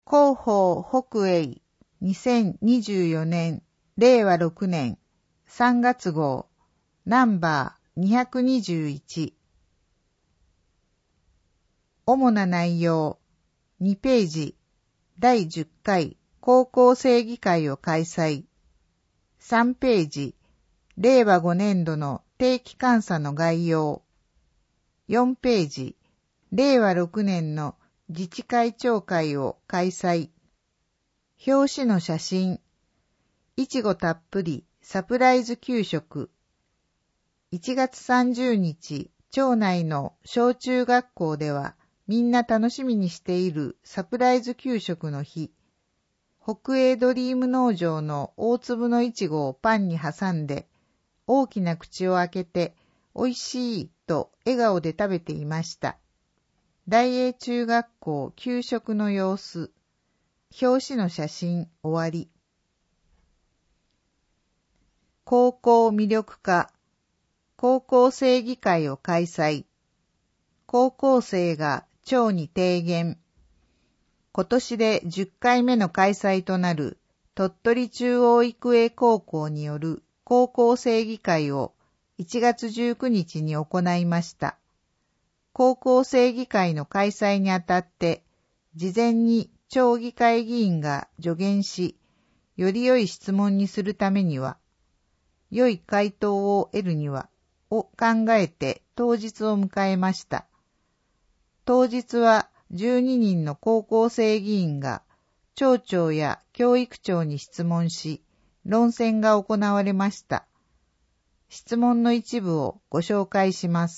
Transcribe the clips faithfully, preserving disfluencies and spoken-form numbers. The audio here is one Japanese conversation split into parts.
広報北営にせんにじゅうよねんれいわろくねんさんがつ号ナンバーにひゃくにじゅういち。主な内容にページだいじゅっかい高校生議会を開催。さんページれいわごねんどの定期監査の概要。よんページれいわろくねんの自治会長会を開催。表紙の写真。いちごたっぷりサプライズ給食。いちがつさんじゅうにち、町内の小中学校ではみんな楽しみにしているサプライズ給食の日。北営ドリーム農場の大粒のいちごをパンに挟んで、大きな口を開けて、おいしいと笑顔で食べていました。大営中学校給食の様子。表紙の写真終わり。高校魅力課。高校生議会を開催。高校生が町に提言。今年でじゅっかいめの開催となる鳥取中央育英高校による高校生議会をいちがつじゅうくにちに行いました。高校生議会の開催にあたって、事前に町議会議員が助言し、より良い質問にするためには、良い回答を得るには、を考えて当日を迎えました。当日はじゅうににんの高校生議員が、町長や教育長に質問し、論戦が行われました。質問の一部をご紹介します。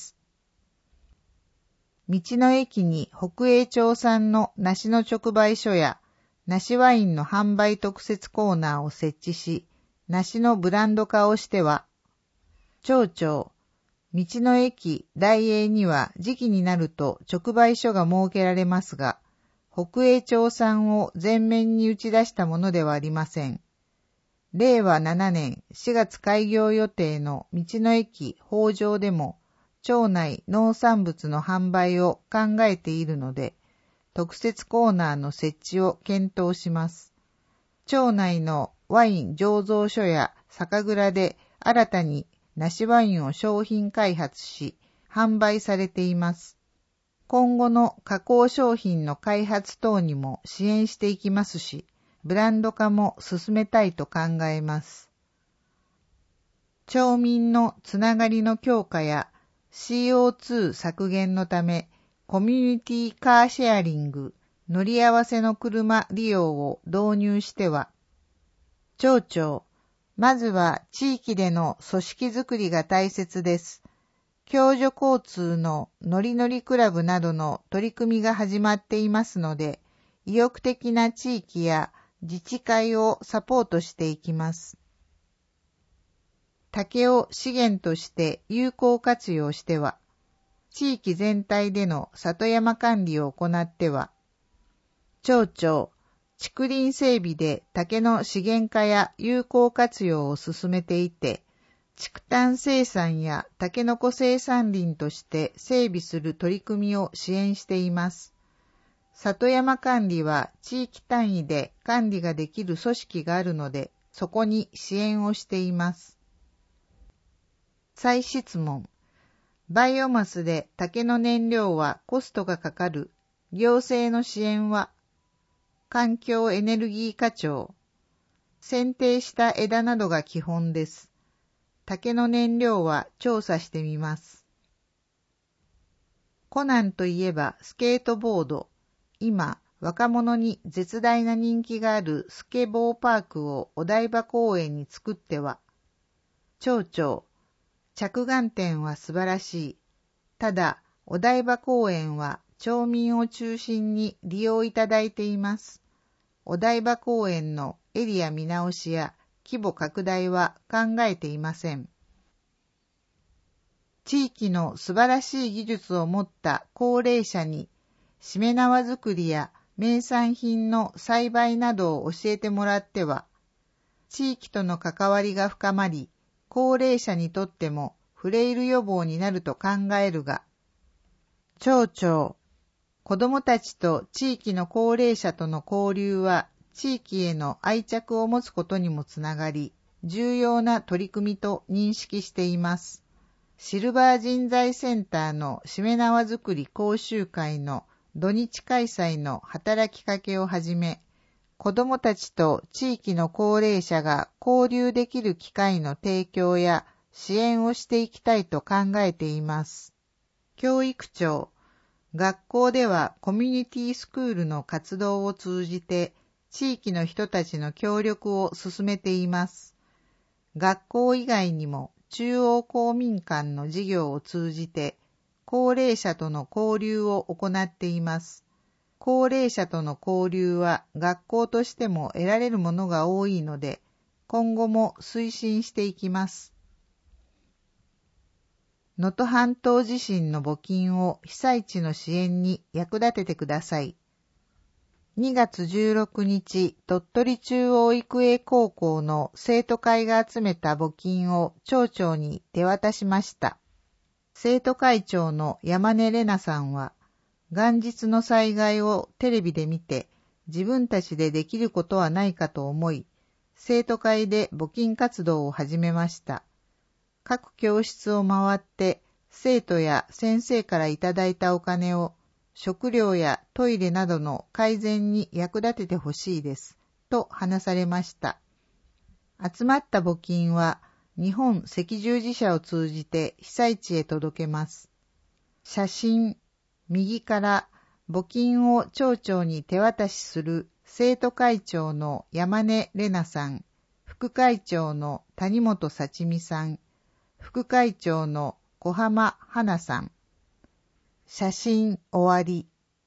道の駅に北営町産の梨の直売所や梨ワインの販売特設コーナーを設置し、梨のブランド化をしては、町長、道の駅大営には時期になると直売所が設けられますが、北営町産を前面に打ち出したものではありません。れいわななねんしがつ開業予定の道の駅北条でも、町内農産物の販売を考えているので、特設コーナーの設置を検討します。町内のワイン醸造所や酒蔵で新たに梨ワインを商品開発し、販売されています。今後の加工商品の開発等にも支援していきますし、ブランド化も進めたいと考えます。町民のつながりの強化や シーオーツー 削減のため、コミュニティカーシェアリング、乗り合わせの車利用を導入しては、町長、まずは地域での組織づくりが大切です。共助交通ののりのりクラブなどの取り組みが始まっていますので、意欲的な地域や自治会をサポートしていきます。竹を資源として有効活用しては、地域全体での里山管理を行っては、町長、竹林整備で竹の資源化や有効活用を進めていて、竹炭生産やタケノコ生産林として整備する取り組みを支援しています。里山管理は地域単位で管理ができる組織があるので、そこに支援をしています。再質問。バイオマスで竹の燃料はコストがかかる。行政の支援は、環境エネルギー課長。剪定した枝などが基本です。竹の燃料は調査してみます。コナンといえばスケートボード。今、若者に絶大な人気があるスケボーパークをお台場公園に作っては、町長、着眼点は素晴らしい。ただ、お台場公園は町民を中心に利用いただいています。お台場公園のエリア見直しや規模拡大は考えていません。地域の素晴らしい技術を持った高齢者に、しめ縄作りや名産品の栽培などを教えてもらっては、地域との関わりが深まり、高齢者にとってもフレイル予防になると考えるが、町長、 子どもたちと地域の高齢者との交流は地域への愛着を持つことにもつながり、重要な取り組みと認識しています。シルバー人材センターのしめ縄作り講習会の土日開催の働きかけをはじめ、子どもたちと地域の高齢者が交流できる機会の提供や支援をしていきたいと考えています。教育庁、学校ではコミュニティスクールの活動を通じて地域の人たちの協力を進めています。学校以外にも中央公民館の事業を通じて高齢者との交流を行っています。高齢者との交流は学校としても得られるものが多いので、今後も推進していきます。能登半島地震の募金を被災地の支援に役立ててください。にがつじゅうろくにち、鳥取中央育英高校の生徒会が集めた募金を町長に手渡しました。生徒会長の山根玲奈さんは、元日の災害をテレビで見て、自分たちでできることはないかと思い、生徒会で募金活動を始めました。各教室を回って、生徒や先生からいただいたお金を、食料やトイレなどの改善に役立ててほしいです、と話されました。集まった募金は、日本赤十字社を通じて被災地へ届けます。写真、右から募金を町長に手渡しする生徒会長の山根玲奈さん、副会長の谷本幸美さん、副会長の小浜花さん。写真終わり。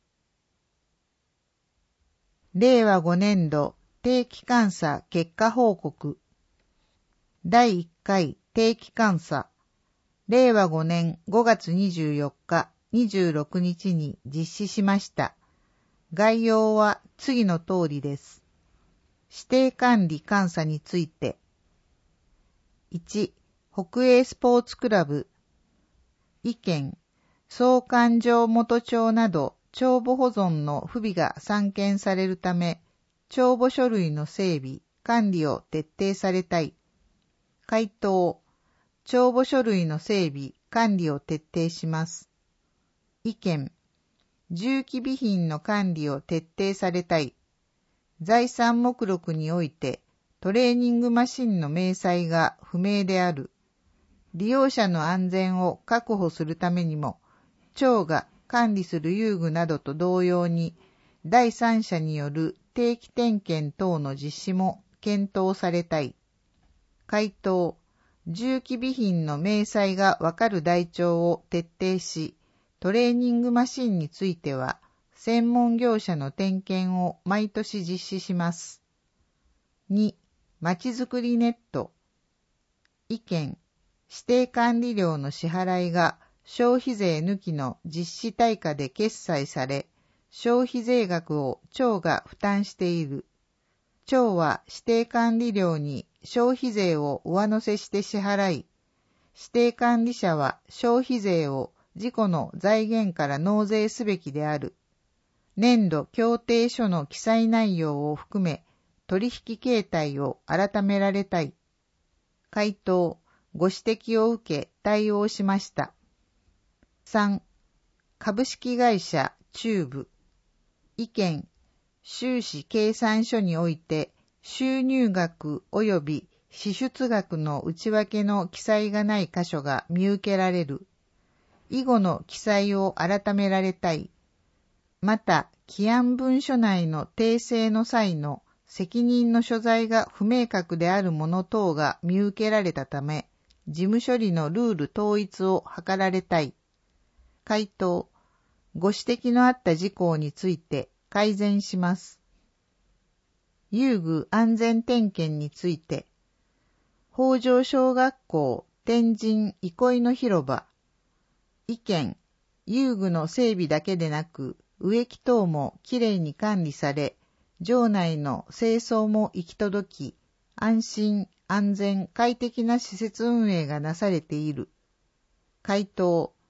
れいわごねんど定期監査結果報告。だいいっかい定期監査。れいわごねんごがつにじゅうよっか、にじゅうろくにちに実施しました。概要は次の通りです。指定管理監査について。いち、北栄スポーツクラブ。意見、総勘定元帳など帳簿保存の不備が散見されるため、帳簿書類の整備、管理を徹底されたい。回答、帳簿書類の整備、管理を徹底します。意見、重機備品の管理を徹底されたい。財産目録においてトレーニングマシンの明細が不明である。利用者の安全を確保するためにも、庁が管理する遊具などと同様に、第三者による定期点検等の実施も検討されたい。回答、重機備品の明細がわかる台帳を徹底し、トレーニングマシンについては、専門業者の点検を毎年実施します。に、まちづくりネット。意見、指定管理料の支払いが消費税抜きの実施対価で決済され、消費税額を庁が負担している。庁は指定管理料に消費税を上乗せして支払い、指定管理者は消費税を自己の財源から納税すべきである。年度協定書の記載内容を含め、取引形態を改められたい。回答、ご指摘を受け対応しました。さん、株式会社中部。意見、収支計算書において収入額及び支出額の内訳の記載がない箇所が見受けられる。以後の記載を改められたい。また、起案文書内の訂正の際の責任の所在が不明確であるもの等が見受けられたため、事務処理のルール統一を図られたい。回答、ご指摘のあった事項について改善します。遊具安全点検について、北条小学校天神憩いの広場。意見、遊具の整備だけでなく、植木等もきれいに管理され、場内の清掃も行き届き、安心、安全、快適な施設運営がなされている。回答、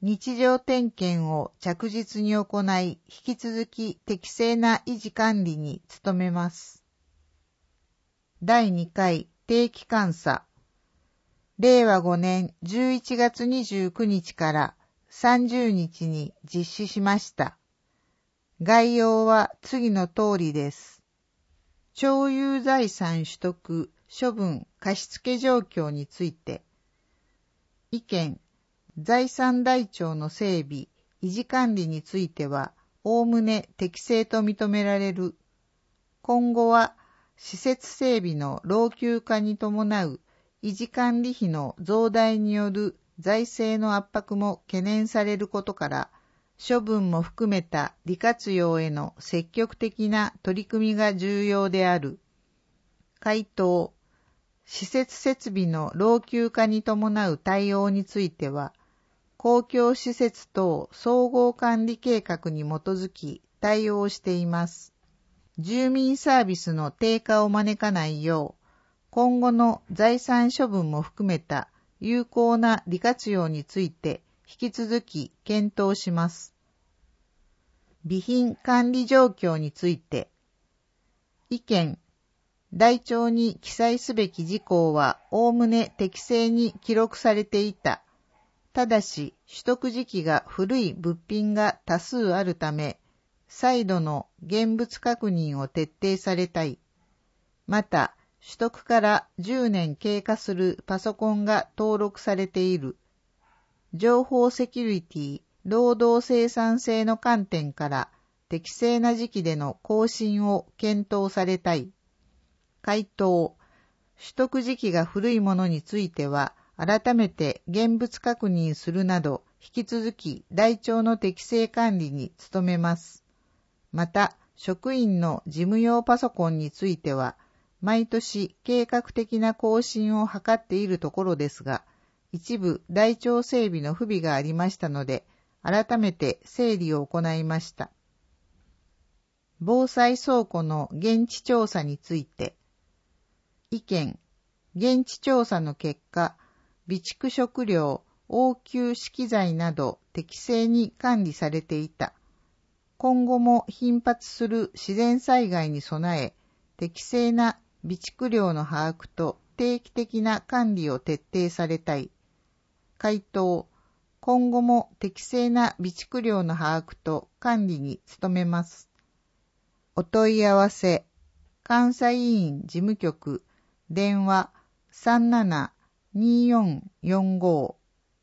日常点検を着実に行い、引き続き適正な維持管理に努めます。だいにかい定期監査。れいわごねんじゅういちがつにじゅうくにちからさんじゅうにちに実施しました。概要は次の通りです。町有財産取得、処分、貸付状況について。意見、財産台帳の整備、維持管理については、おおむね適正と認められる。今後は、施設整備の老朽化に伴う維持管理費の増大による財政の圧迫も懸念されることから、処分も含めた利活用への積極的な取り組みが重要である。回答、施設設備の老朽化に伴う対応については、公共施設等総合管理計画に基づき対応しています。住民サービスの低下を招かないよう、今後の財産処分も含めた有効な利活用について引き続き検討します。備品管理状況について、意見、台帳に記載すべき事項はおおむね適正に記録されていた。ただし、取得時期が古い物品が多数あるため、再度の現物確認を徹底されたい。また、取得からじゅうねん経過するパソコンが登録されている。情報セキュリティ、労働生産性の観点から適正な時期での更新を検討されたい。回答、取得時期が古いものについては、改めて現物確認するなど、引き続き台帳の適正管理に努めます。また、職員の事務用パソコンについては、毎年計画的な更新を図っているところですが、一部台帳整備の不備がありましたので、改めて整理を行いました。防災倉庫の現地調査について、意見、現地調査の結果、備蓄食料、応急資機材など適正に管理されていた。今後も頻発する自然災害に備え、適正な備蓄量の把握と定期的な管理を徹底されたい。回答、今後も適正な備蓄量の把握と管理に努めます。お問い合わせ、監査委員事務局、電話 さんななにーよんよんご。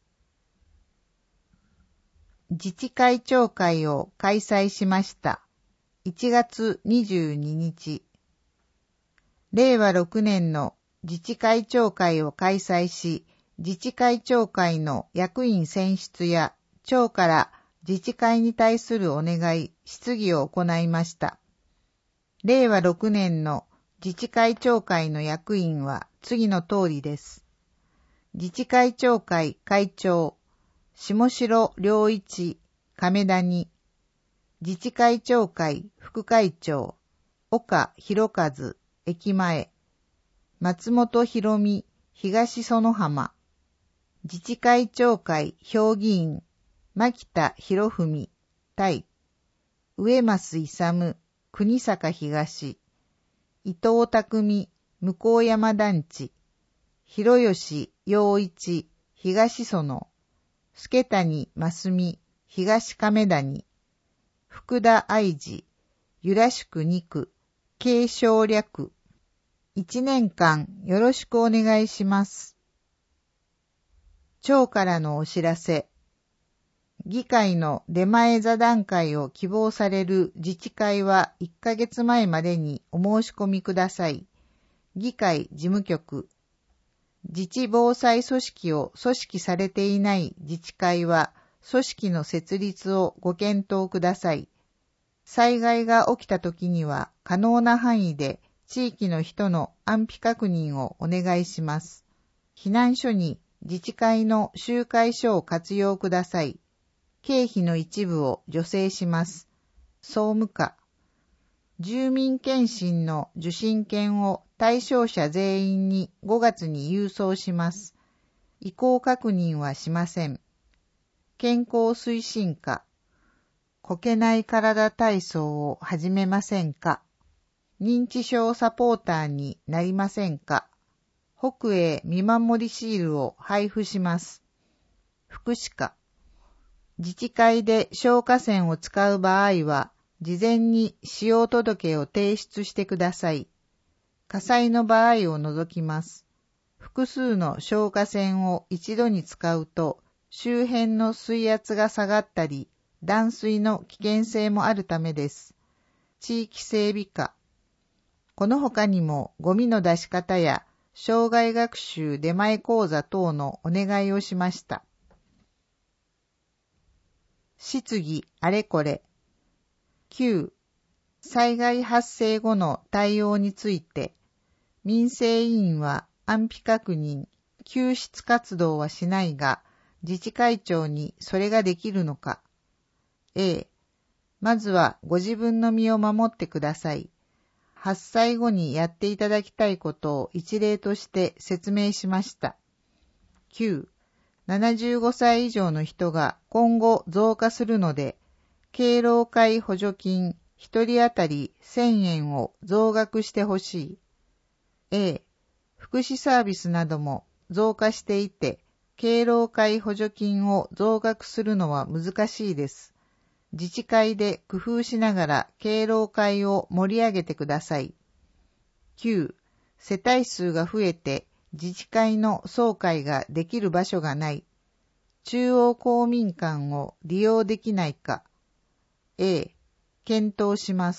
自治会長会を開催しました。いちがつにじゅうににち。れいわろくねんの自治会長会を開催し、自治会長会の役員選出や町から自治会に対するお願い、質疑を行いました。れいわろくねんの自治会長会の役員は次の通りです。自治会長会会長、下城良一、亀谷。自治会長会副会長、岡博和、駅前。松本博美、東園浜。自治会長会評議員、牧田博文、対。上増勇、国坂東。伊藤匠、向山団地。広吉陽一、東園。助谷真澄、東亀谷。福田愛治、由良宿にく、継承略。一年間よろしくお願いします。町からのお知らせ。議会の出前座談会を希望される自治会はいっかげつまえまでにお申し込みください。議会事務局。自治防災組織を組織されていない自治会は、組織の設立をご検討ください。災害が起きたときには、可能な範囲で地域の人の安否確認をお願いします。避難所に自治会の集会所を活用ください。経費の一部を助成します。総務課。住民検診の受診券を対象者全員にごがつに郵送します。意向確認はしません。 健康推進課、こけない体体操を始めませんか？認知症サポーターになりませんか？北栄見守りシールを配布します。福祉課、自治会で消火栓を使う場合は、事前に使用届を提出してください。火災の場合を除きます。複数の消火栓を一度に使うと、周辺の水圧が下がったり、断水の危険性もあるためです。地域整備課、この他にもゴミの出し方や障害学習出前講座等のお願いをしました。質疑あれこれ。きゅう. 災害発生後の対応について、民生委員は安否確認、救出活動はしないが、自治会長にそれができるのか。A、まずはご自分の身を守ってください。発災後にやっていただきたいことを一例として説明しました。きゅう、ななじゅうごさい以上の人が今後増加するので、敬老会補助金ひとり当たりせんえんを増額してほしい。A、福祉サービスなども増加していて、敬老会補助金を増額するのは難しいです。自治会で工夫しながら敬老会を盛り上げてください。きゅう. 世帯数が増えて自治会の総会ができる場所がない。中央公民館を利用できないか。A、検討します。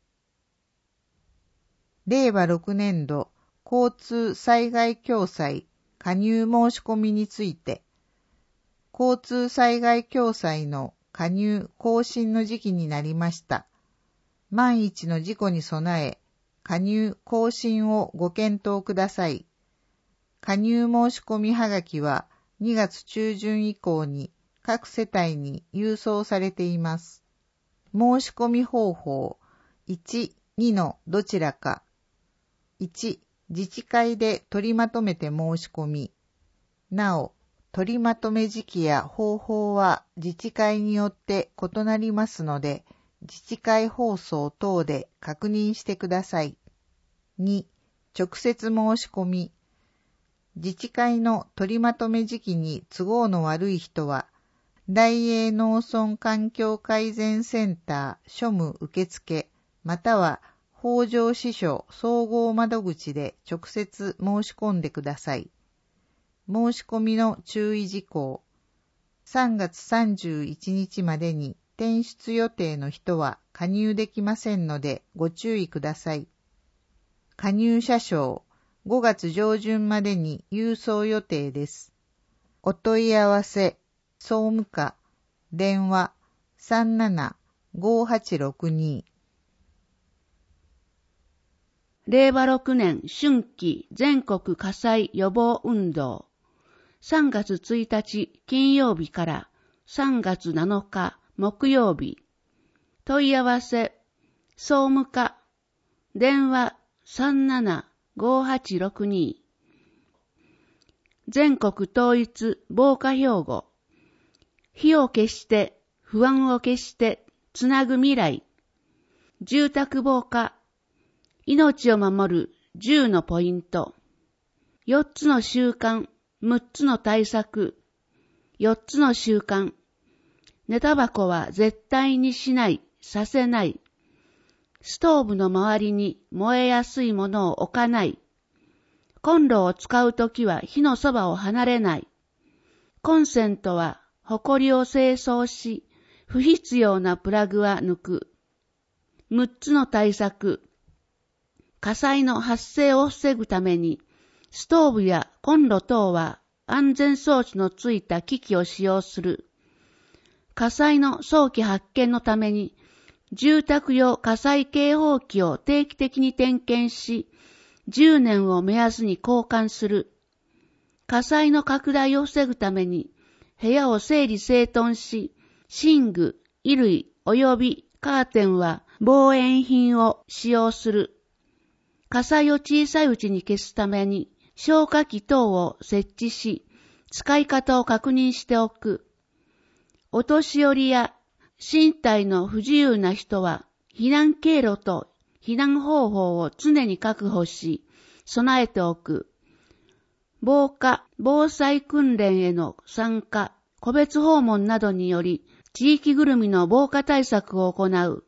れいわろくねんど交通災害共済加入申し込みについて、交通災害共済の加入更新の時期になりました。万一の事故に備え、加入更新をご検討ください。加入申し込みはがきはにがつちゅうじゅん以降に各世帯に郵送されています。申し込み方法いち、にのどちらか。いち、自治会で取りまとめて申し込み。なお、取りまとめ時期や方法は自治会によって異なりますので、自治会放送等で確認してください。に、直接申し込み。自治会の取りまとめ時期に都合の悪い人は、大営農村環境改善センター庶務受付または北条支所総合窓口で直接申し込んでください。申し込みの注意事項。さんがつさんじゅういちにちまでに転出予定の人は加入できませんのでご注意ください。加入者証、ごがつじょうじゅんまでに郵送予定です。お問い合わせ、総務課、電話 さんななごはちろくに。 れいわろくねん春季全国火災予防運動。さんがつついたち金曜日からさんがつなのか木曜日。問い合わせ、総務課、電話 さんななごはちろくに。全国統一防火標語。火を消して、不安を消して、つなぐ未来。住宅防火。命を守るじゅうのポイント。よっつの習慣、むっつの対策。よっつの習慣。寝タバコは絶対にしない、させない。ストーブの周りに燃えやすいものを置かない。コンロを使うときは火のそばを離れない。コンセントはホコリを清掃し、不必要なプラグは抜く。むっつの対策。火災の発生を防ぐために、ストーブやコンロ等は安全装置のついた機器を使用する。火災の早期発見のために、住宅用火災警報器を定期的に点検し、じゅうねんを目安に交換する。火災の拡大を防ぐために、部屋を整理整頓し、寝具、衣類及びカーテンは防煙品を使用する。火災を小さいうちに消すために、消火器等を設置し、使い方を確認しておく。 お年寄りや身体の不自由な人は避難経路と避難方法を常に確保し、備えておく。防火・防災訓練への参加、個別訪問などにより、地域ぐるみの防火対策を行う。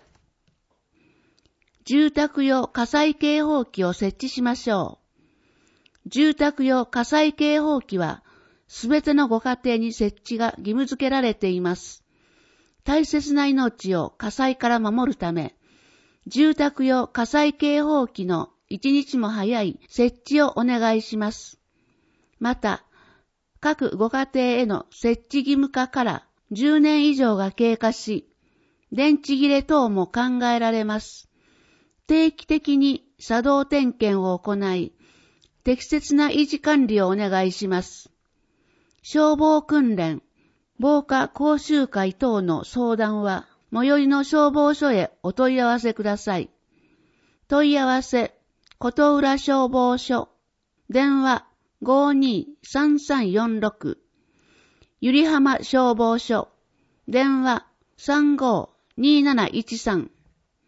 住宅用火災警報器を設置しましょう。住宅用火災警報器は、すべてのご家庭に設置が義務付けられています。大切な命を火災から守るため、住宅用火災警報器の一日も早い設置をお願いします。また、各ご家庭への設置義務化からじゅうねん以上が経過し、電池切れ等も考えられます。定期的に作動点検を行い、適切な維持管理をお願いします。消防訓練、防火講習会等の相談は、最寄りの消防署へお問い合わせください。問い合わせ、琴浦消防署、電話 ごーにーさんさんよんろく、ゆりはま消防署、電話 さんごーにーなないちさん、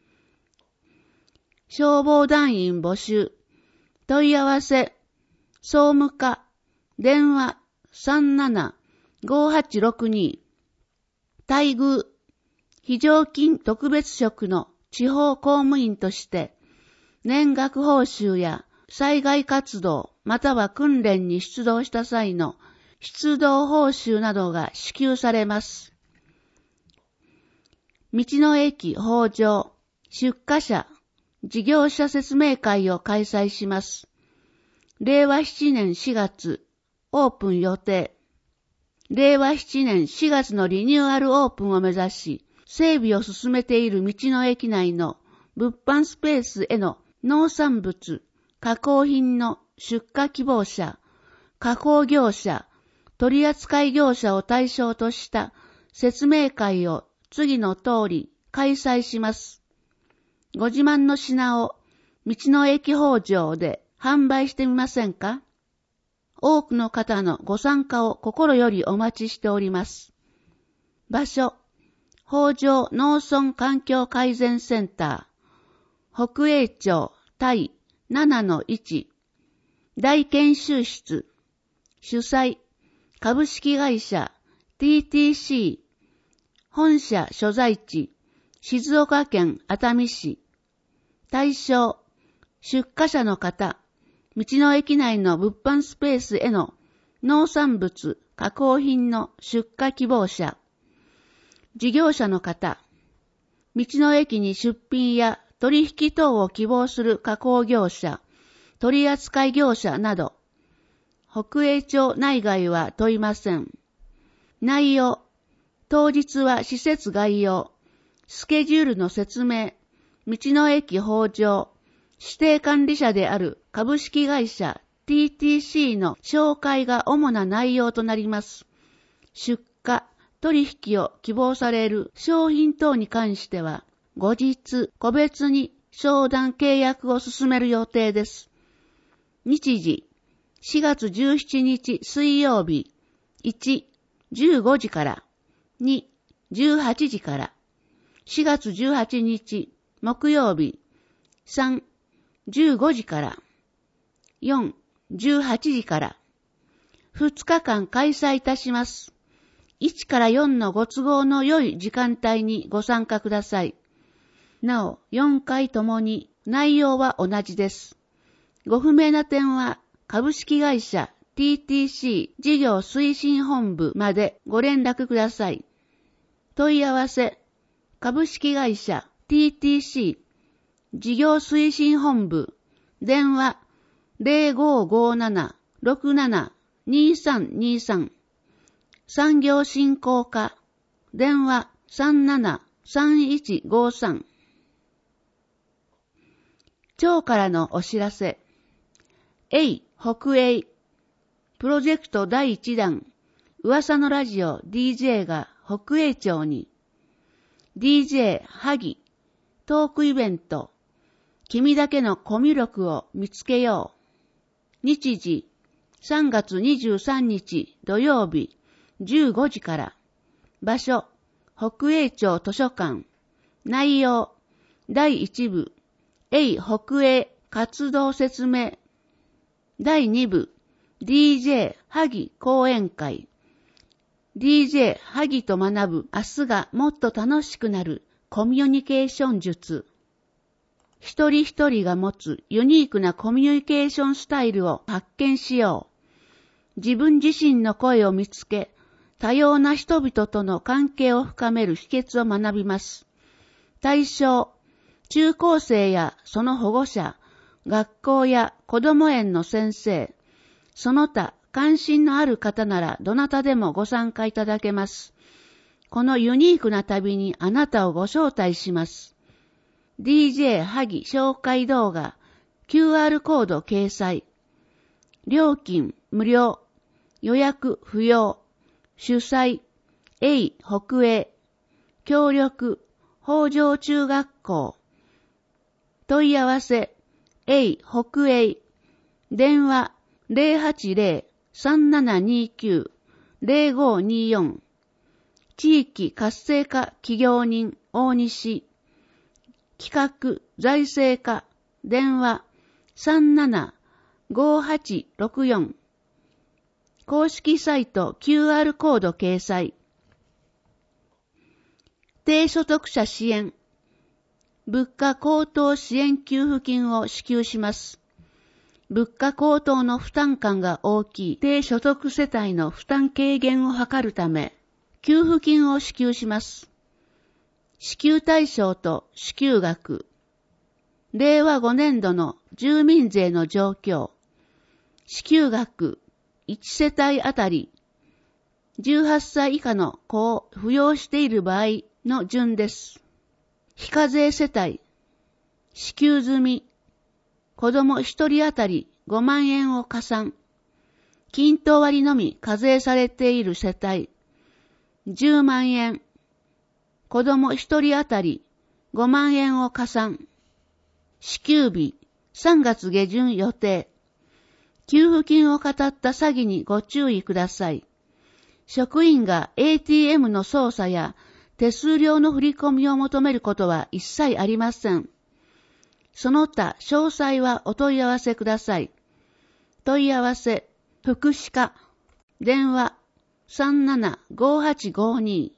消防団員募集、問い合わせ、総務課、電話 さんななごーはちろくに、待遇、非常勤特別職の地方公務員として、年額報酬や災害活動または訓練に出動した際の出動報酬などが支給されます。道の駅法上、出荷者、事業者説明会を開催します。れいわななねんしがつ、オープン予定。れいわななねんしがつのリニューアルオープンを目指し、整備を進めている道の駅内の物販スペースへの農産物、加工品の出荷希望者、加工業者、取扱業者を対象とした説明会を次の通り開催します。ご自慢の品を道の駅法上で販売してみませんか？多くの方のご参加を心よりお待ちしております。場所、北条農村環境改善センター、北栄町第 ななのいち、大研修室、主催、株式会社 ティーティーシー、本社所在地、静岡県熱海市、対象、出荷者の方、道の駅内の物販スペースへの農産物、加工品の出荷希望者、事業者の方、道の駅に出品や取引等を希望する加工業者、取扱業者など、北栄町内外は問いません。内容、当日は施設概要、スケジュールの説明、道の駅法上、指定管理者である株式会社 ティーティーシー の紹介が主な内容となります。出荷、取引を希望される商品等に関しては、後日個別に商談契約を進める予定です。日時、しがつじゅうしちにち水曜日、いち、じゅうごじから、に、じゅうはちじから、しがつじゅうはちにち木曜日、さん、じゅうごじから、よん、じゅうはちじから、ふつかかん開催いたします。いちからよんのご都合の良い時間帯にご参加ください。なお、よんかいともに内容は同じです。ご不明な点は、株式会社 ティーティーシー 事業推進本部までご連絡ください。問い合わせ、株式会社 ティーティーシー 事業推進本部、電話 ゼロごーごーなな ろくなな にーさんにーさん、産業振興課、電話 さんななさんいちごーさん。町からのお知らせ。えい北栄プロジェクトだいいちだん噂のラジオ ディージェー が北栄町に ディージェー 萩トークイベント君だけのコミュ力を見つけよう。日時さんがつにじゅうさんにち土曜日じゅうごじから場所、北栄町図書館。内容、だいいち部、A 北栄活動説明。だいに部、ディージェー 萩講演会。ディージェー 萩と学ぶ明日がもっと楽しくなるコミュニケーション術。一人一人が持つユニークなコミュニケーションスタイルを発見しよう。自分自身の声を見つけ、多様な人々との関係を深める秘訣を学びます。対象、中高生やその保護者、学校や子ども園の先生、その他関心のある方ならどなたでもご参加いただけます。このユニークな旅にあなたをご招待します。ディージェー 萩紹介動画、キューアール コード掲載。料金無料、予約不要、主催、A 北栄、協力、北条中学校。問い合わせ、A 北栄、電話 ゼロはちゼロ さんななにきゅう ゼロごによん。地域活性化企業人大西。企画財政課電話 さんななごはちろくよん。公式サイト キューアール コード掲載。低所得者支援。物価高騰支援給付金を支給します。物価高騰の負担感が大きい低所得世帯の負担軽減を図るため、給付金を支給します。支給対象と支給額。れいわごねん度の住民税の状況。支給額いち世帯あたりじゅうはっさい以下の子を扶養している場合の順です。非課税世帯。支給済み。子供一人あたりごまんえんを加算。均等割のみ課税されている世帯。じゅうまんえん。子供一人あたりごまんえんを加算。支給日さんがつ下旬予定。給付金を語った詐欺にご注意ください。職員が エーティーエム の操作や手数料の振り込みを求めることは一切ありません。その他詳細はお問い合わせください。問い合わせ、福祉課、電話 さんななごはちごに。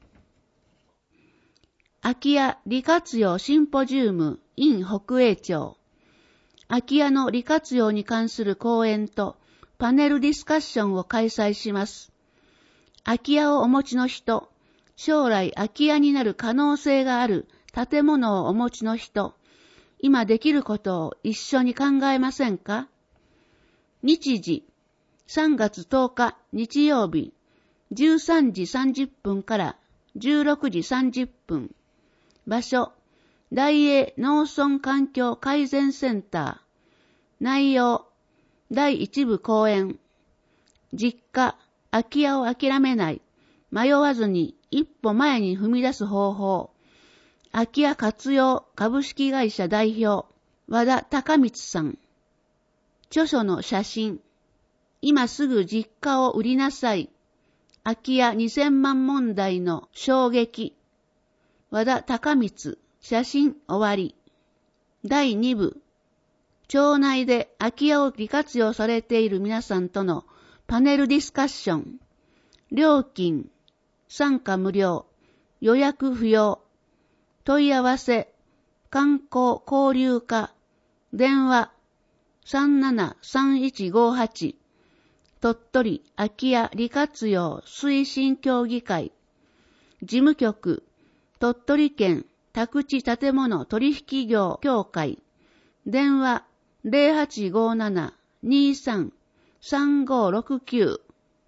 空き家利活用シンポジウム in 北栄町。空き家の利活用に関する講演とパネルディスカッションを開催します。空き家をお持ちの人、将来空き家になる可能性がある建物をお持ちの人、今できることを一緒に考えませんか？日時、さんがつとおか日曜日、じゅうさんじさんじゅっぷんからじゅうろくじさんじゅっぷん。場所、大英農村環境改善センター。内容、だいいち部講演。実家、空き家を諦めない。迷わずに一歩前に踏み出す方法。空き家活用株式会社代表、和田隆光さん。著書の写真。今すぐ実家を売りなさい。空き家にせんまん問題の衝撃。和田隆光、写真終わり。だいに部。町内で空き家を利活用されている皆さんとのパネルディスカッション。料金、参加無料、予約不要。問い合わせ、観光交流課、電話、さんななさんいちごはち。鳥取空き家利活用推進協議会。事務局、鳥取県宅地建物取引業協会。電話 ゼロはちごなな にさん さんごろくきゅう。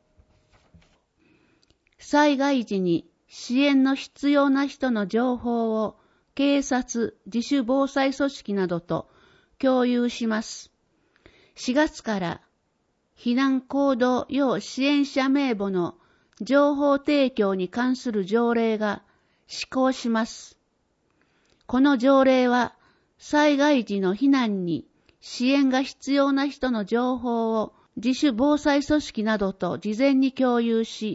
災害時に支援の必要な人の情報を警察、自主防災組織などと共有します。しがつから避難行動要支援者名簿の情報提供に関する条例が施行します。この条例は災害時の避難に支援が必要な人の情報を自主防災組織などと事前に共有し、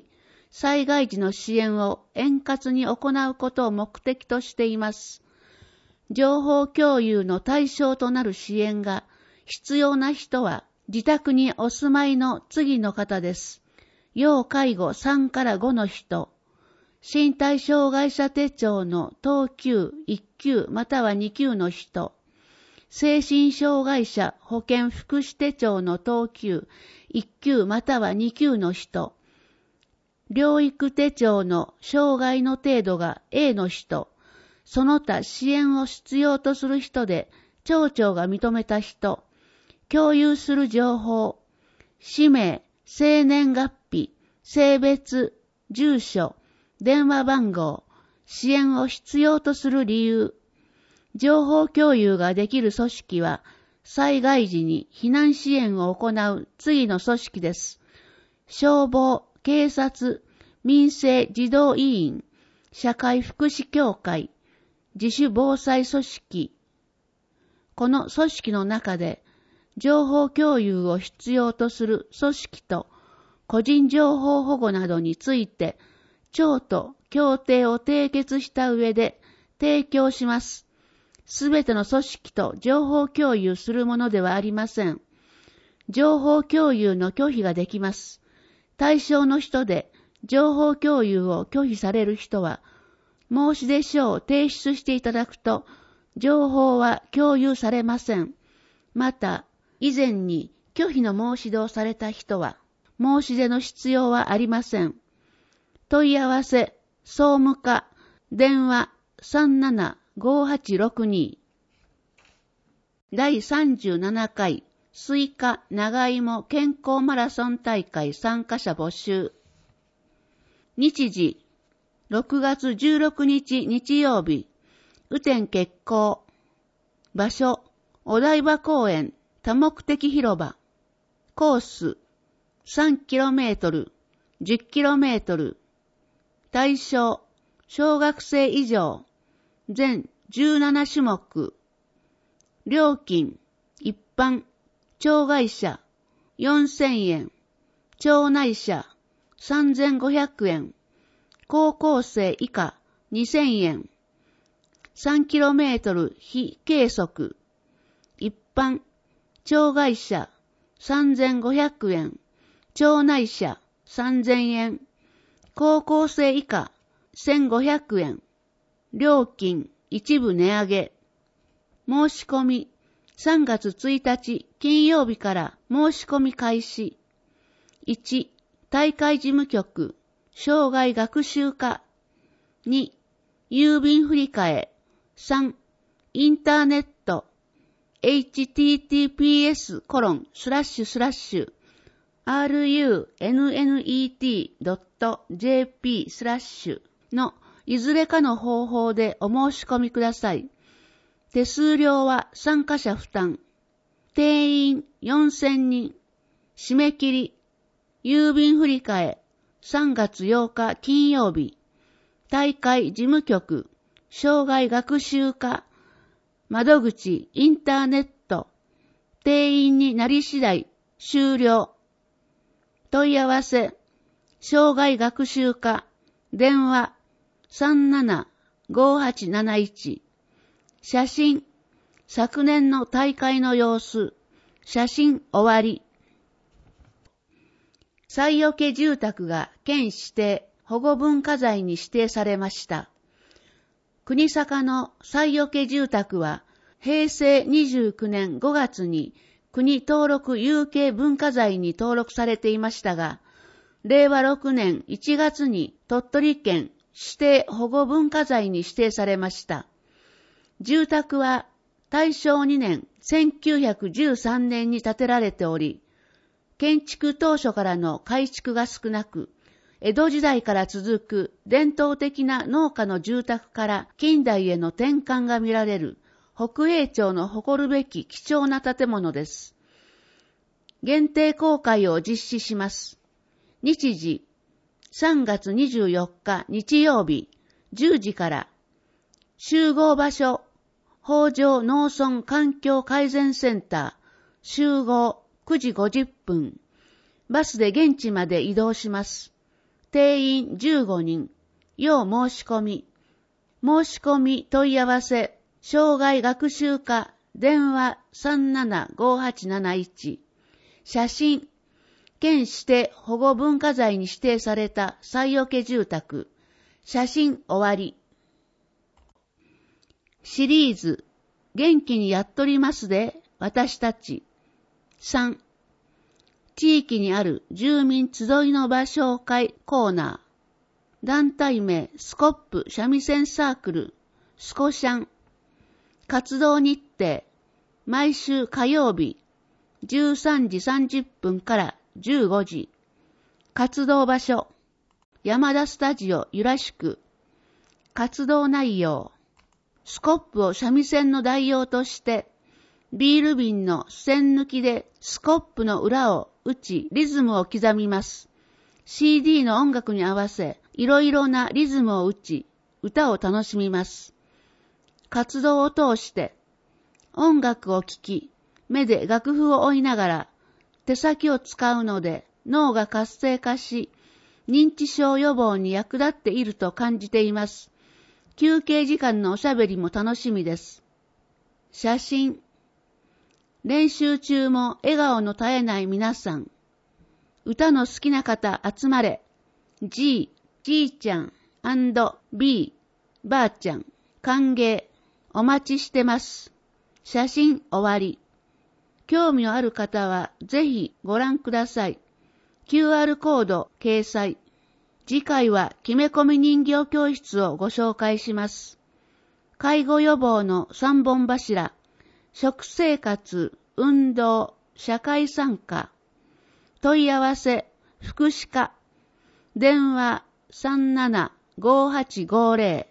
災害時の支援を円滑に行うことを目的としています。情報共有の対象となる支援が必要な人は自宅にお住まいの次の方です。要介護さんからごの人、身体障害者手帳の等級いっ級またはに級の人、精神障害者保健福祉手帳の等級いっ級またはに級の人、療育手帳の障害の程度が A の人、その他支援を必要とする人で町長が認めた人、共有する情報、氏名、生年月日、性別、住所、電話番号、支援を必要とする理由、情報共有ができる組織は、災害時に避難支援を行う次の組織です。消防、警察、民生児童委員、社会福祉協会、自主防災組織。この組織の中で、情報共有を必要とする組織と個人情報保護などについて、町と協定を締結した上で提供します。すべての組織と情報共有するものではありません。情報共有の拒否ができます。対象の人で情報共有を拒否される人は、申出書を提出していただくと、情報は共有されません。また、以前に拒否の申し出をされた人は、申し出の必要はありません。問い合わせ、総務課、電話 さんななごはちろくに。だいさんじゅうなな回、スイカ長芋健康マラソン大会参加者募集。日時、ろくがつじゅうろくにち日曜日、雨天決行。場所、お台場公園多目的広場。コース、さんキロメートル、じゅっキロメートル。対象、小学生以上、全じゅうなな種目。料金、一般、町外者、よんせんえん。町内者、さんぜんごひゃくえん。高校生以下、にせんえん。さんキロメートル非計測。一般、町外者、さんぜんごひゃくえん。町内者、さんぜんえん。高校生以下、せんごひゃくえん。料金、一部値上げ。申し込み、さんがつついたち金曜日から申し込み開始。いち、大会事務局、障害学習課。に、郵便振替。さん、インターネット。エイチティーティーピーエスコロンスラッシュスラッシュ アールユーエヌエヌイーティードットジェーピー スラッシュのいずれかの方法でお申し込みください。手数料は参加者負担。定員よんせんにん。締め切り。郵便振替さんがつようか金曜日。大会事務局。障害学習課。窓口インターネット。定員になり次第終了。問い合わせ。障害学習課。電話さんななごはちなないち。写真。昨年の大会の様子。写真終わり。西桶住宅が県指定保護文化財に指定されました。国坂の西桶住宅はへいせいにじゅうきゅうねんごがつに国登録有形文化財に登録されていましたが、れいわろくねんいちがつに鳥取県指定保護文化財に指定されました。住宅は大正にねんせんきゅうひゃくじゅうさんねんに建てられており、建築当初からの改築が少なく、江戸時代から続く伝統的な農家の住宅から近代への転換が見られる北栄町の誇るべき貴重な建物です。限定公開を実施します。日時、さんがつにじゅうよっか日曜日じゅうじから。集合場所、北条農村環境改善センター。集合くじごじゅっぷん。バスで現地まで移動します。 定員じゅうごにん、要申し込み。申し込み問い合わせ、障害学習課、電話 さんななごはちなないち。写真、県指定保護文化財に指定された再除け住宅。写真終わり。シリーズ、元気にやっとりますで、私たち。さん、地域にある住民集いの場紹介コーナー。団体名スコップ三味線サークル、スコシャン。活動日程、毎週火曜日、じゅうさんじさんじゅっぷんからじゅうごじ。活動場所、山田スタジオゆらしく。活動内容、スコップを三味線の代用として、ビール瓶の栓抜きでスコップの裏を打ちリズムを刻みます。シーディー の音楽に合わせ、いろいろなリズムを打ち、歌を楽しみます。活動を通して、音楽を聴き、目で楽譜を追いながら、手先を使うので脳が活性化し、認知症予防に役立っていると感じています。休憩時間のおしゃべりも楽しみです。写真。練習中も笑顔の絶えない皆さん。歌の好きな方集まれ。G、じいちゃん &B、ばあちゃん。歓迎。お待ちしてます。写真終わり。興味のある方はぜひご覧ください。キューアール コード掲載。次回は決め込み人形教室をご紹介します。介護予防の三本柱。食生活、運動、社会参加。問い合わせ、福祉課。電話 さんななごはちごぜ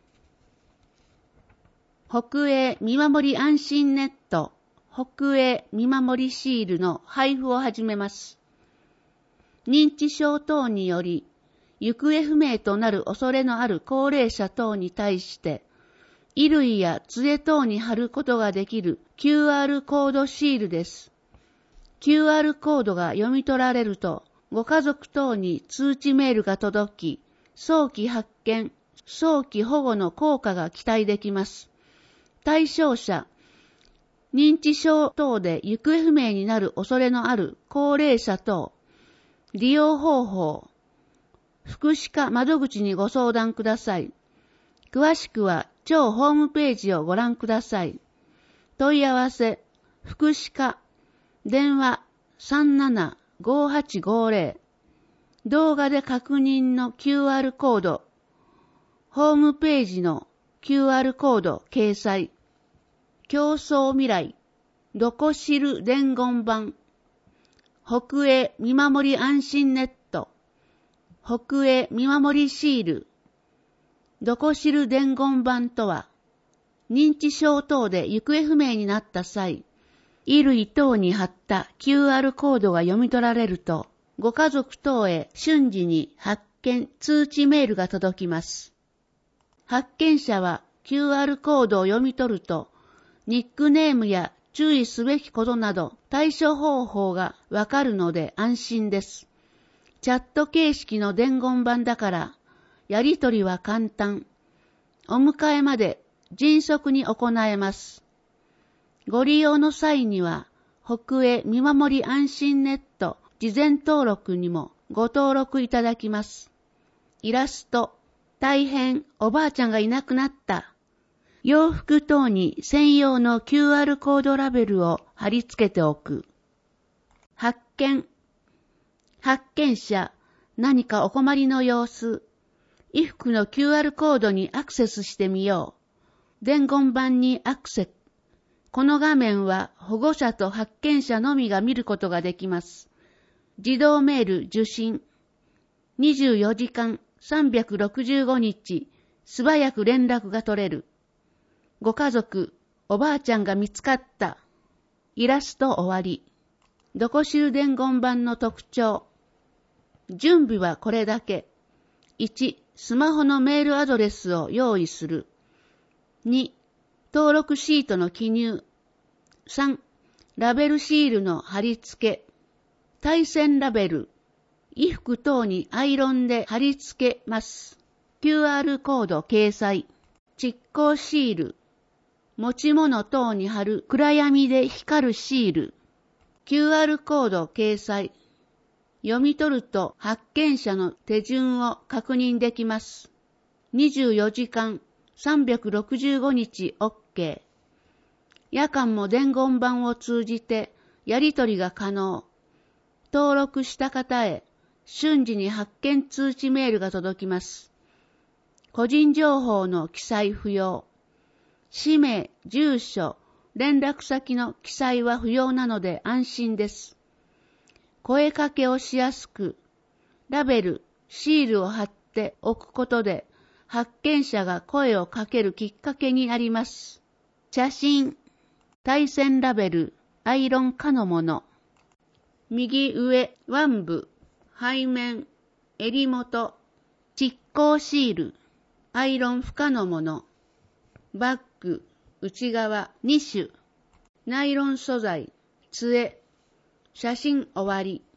ろ。北営見守り安心ネット、北営見守りシールの配布を始めます。認知症等により、行方不明となる恐れのある高齢者等に対して、衣類や杖等に貼ることができる キューアール コードシールです。キューアール コードが読み取られると、ご家族等に通知メールが届き、早期発見、早期保護の効果が期待できます。対象者、認知症等で行方不明になる恐れのある高齢者等、利用方法、福祉課窓口にご相談ください。詳しくは超ホームページをご覧ください。問い合わせ、福祉課、電話 さんななごはちごぜろ。動画で確認の キューアール コード、ホームページの キューアール コード掲載。競争未来、どこ知る伝言板。北営見守り安心ネット、北営見守りシール。どこ知る伝言板とは、認知症等で行方不明になった際、衣類等に貼った キューアール コードが読み取られると、ご家族等へ瞬時に発見通知メールが届きます。発見者は キューアール コードを読み取ると、ニックネームや注意すべきことなど対処方法がわかるので安心です。チャット形式の伝言板だから、やり取りは簡単。お迎えまで迅速に行えます。ご利用の際には、北営見守り安心ネット事前登録にもご登録いただきます。イラスト、大変おばあちゃんがいなくなった。洋服等に専用の キューアール コードラベルを貼り付けておく。発見。発見者、何かお困りの様子。衣服の キューアール コードにアクセスしてみよう。伝言板にアクセス。この画面は保護者と発見者のみが見ることができます。自動メール受信。にじゅうよじかんさんびゃくろくじゅうごにち、素早く連絡が取れる。ご家族、おばあちゃんが見つかった。イラスト終わり。どこ知る伝言板の特徴。準備はこれだけ。いち、スマホのメールアドレスを用意する。に、登録シートの記入。さん、ラベルシールの貼り付け。対戦ラベル。 衣服等にアイロンで貼り付けます。キューアール コード掲載。蓄光シール。持ち物等に貼る暗闇で光るシール。キューアール コード掲載。読み取ると発見者の手順を確認できます。にじゅうよじかんさんびゃくろくじゅうごにち OK。夜間も伝言板を通じてやり取りが可能。登録した方へ瞬時に発見通知メールが届きます。個人情報の記載不要。氏名、住所、連絡先の記載は不要なので安心です。声かけをしやすく、ラベル、シールを貼っておくことで、発見者が声をかけるきっかけになります。写真、対戦ラベル、アイロン可のもの。右上、腕部、背面、襟元、蓄光シール、アイロン不可のもの。バッグ、内側、に種。ナイロン素材、杖。写真終わり。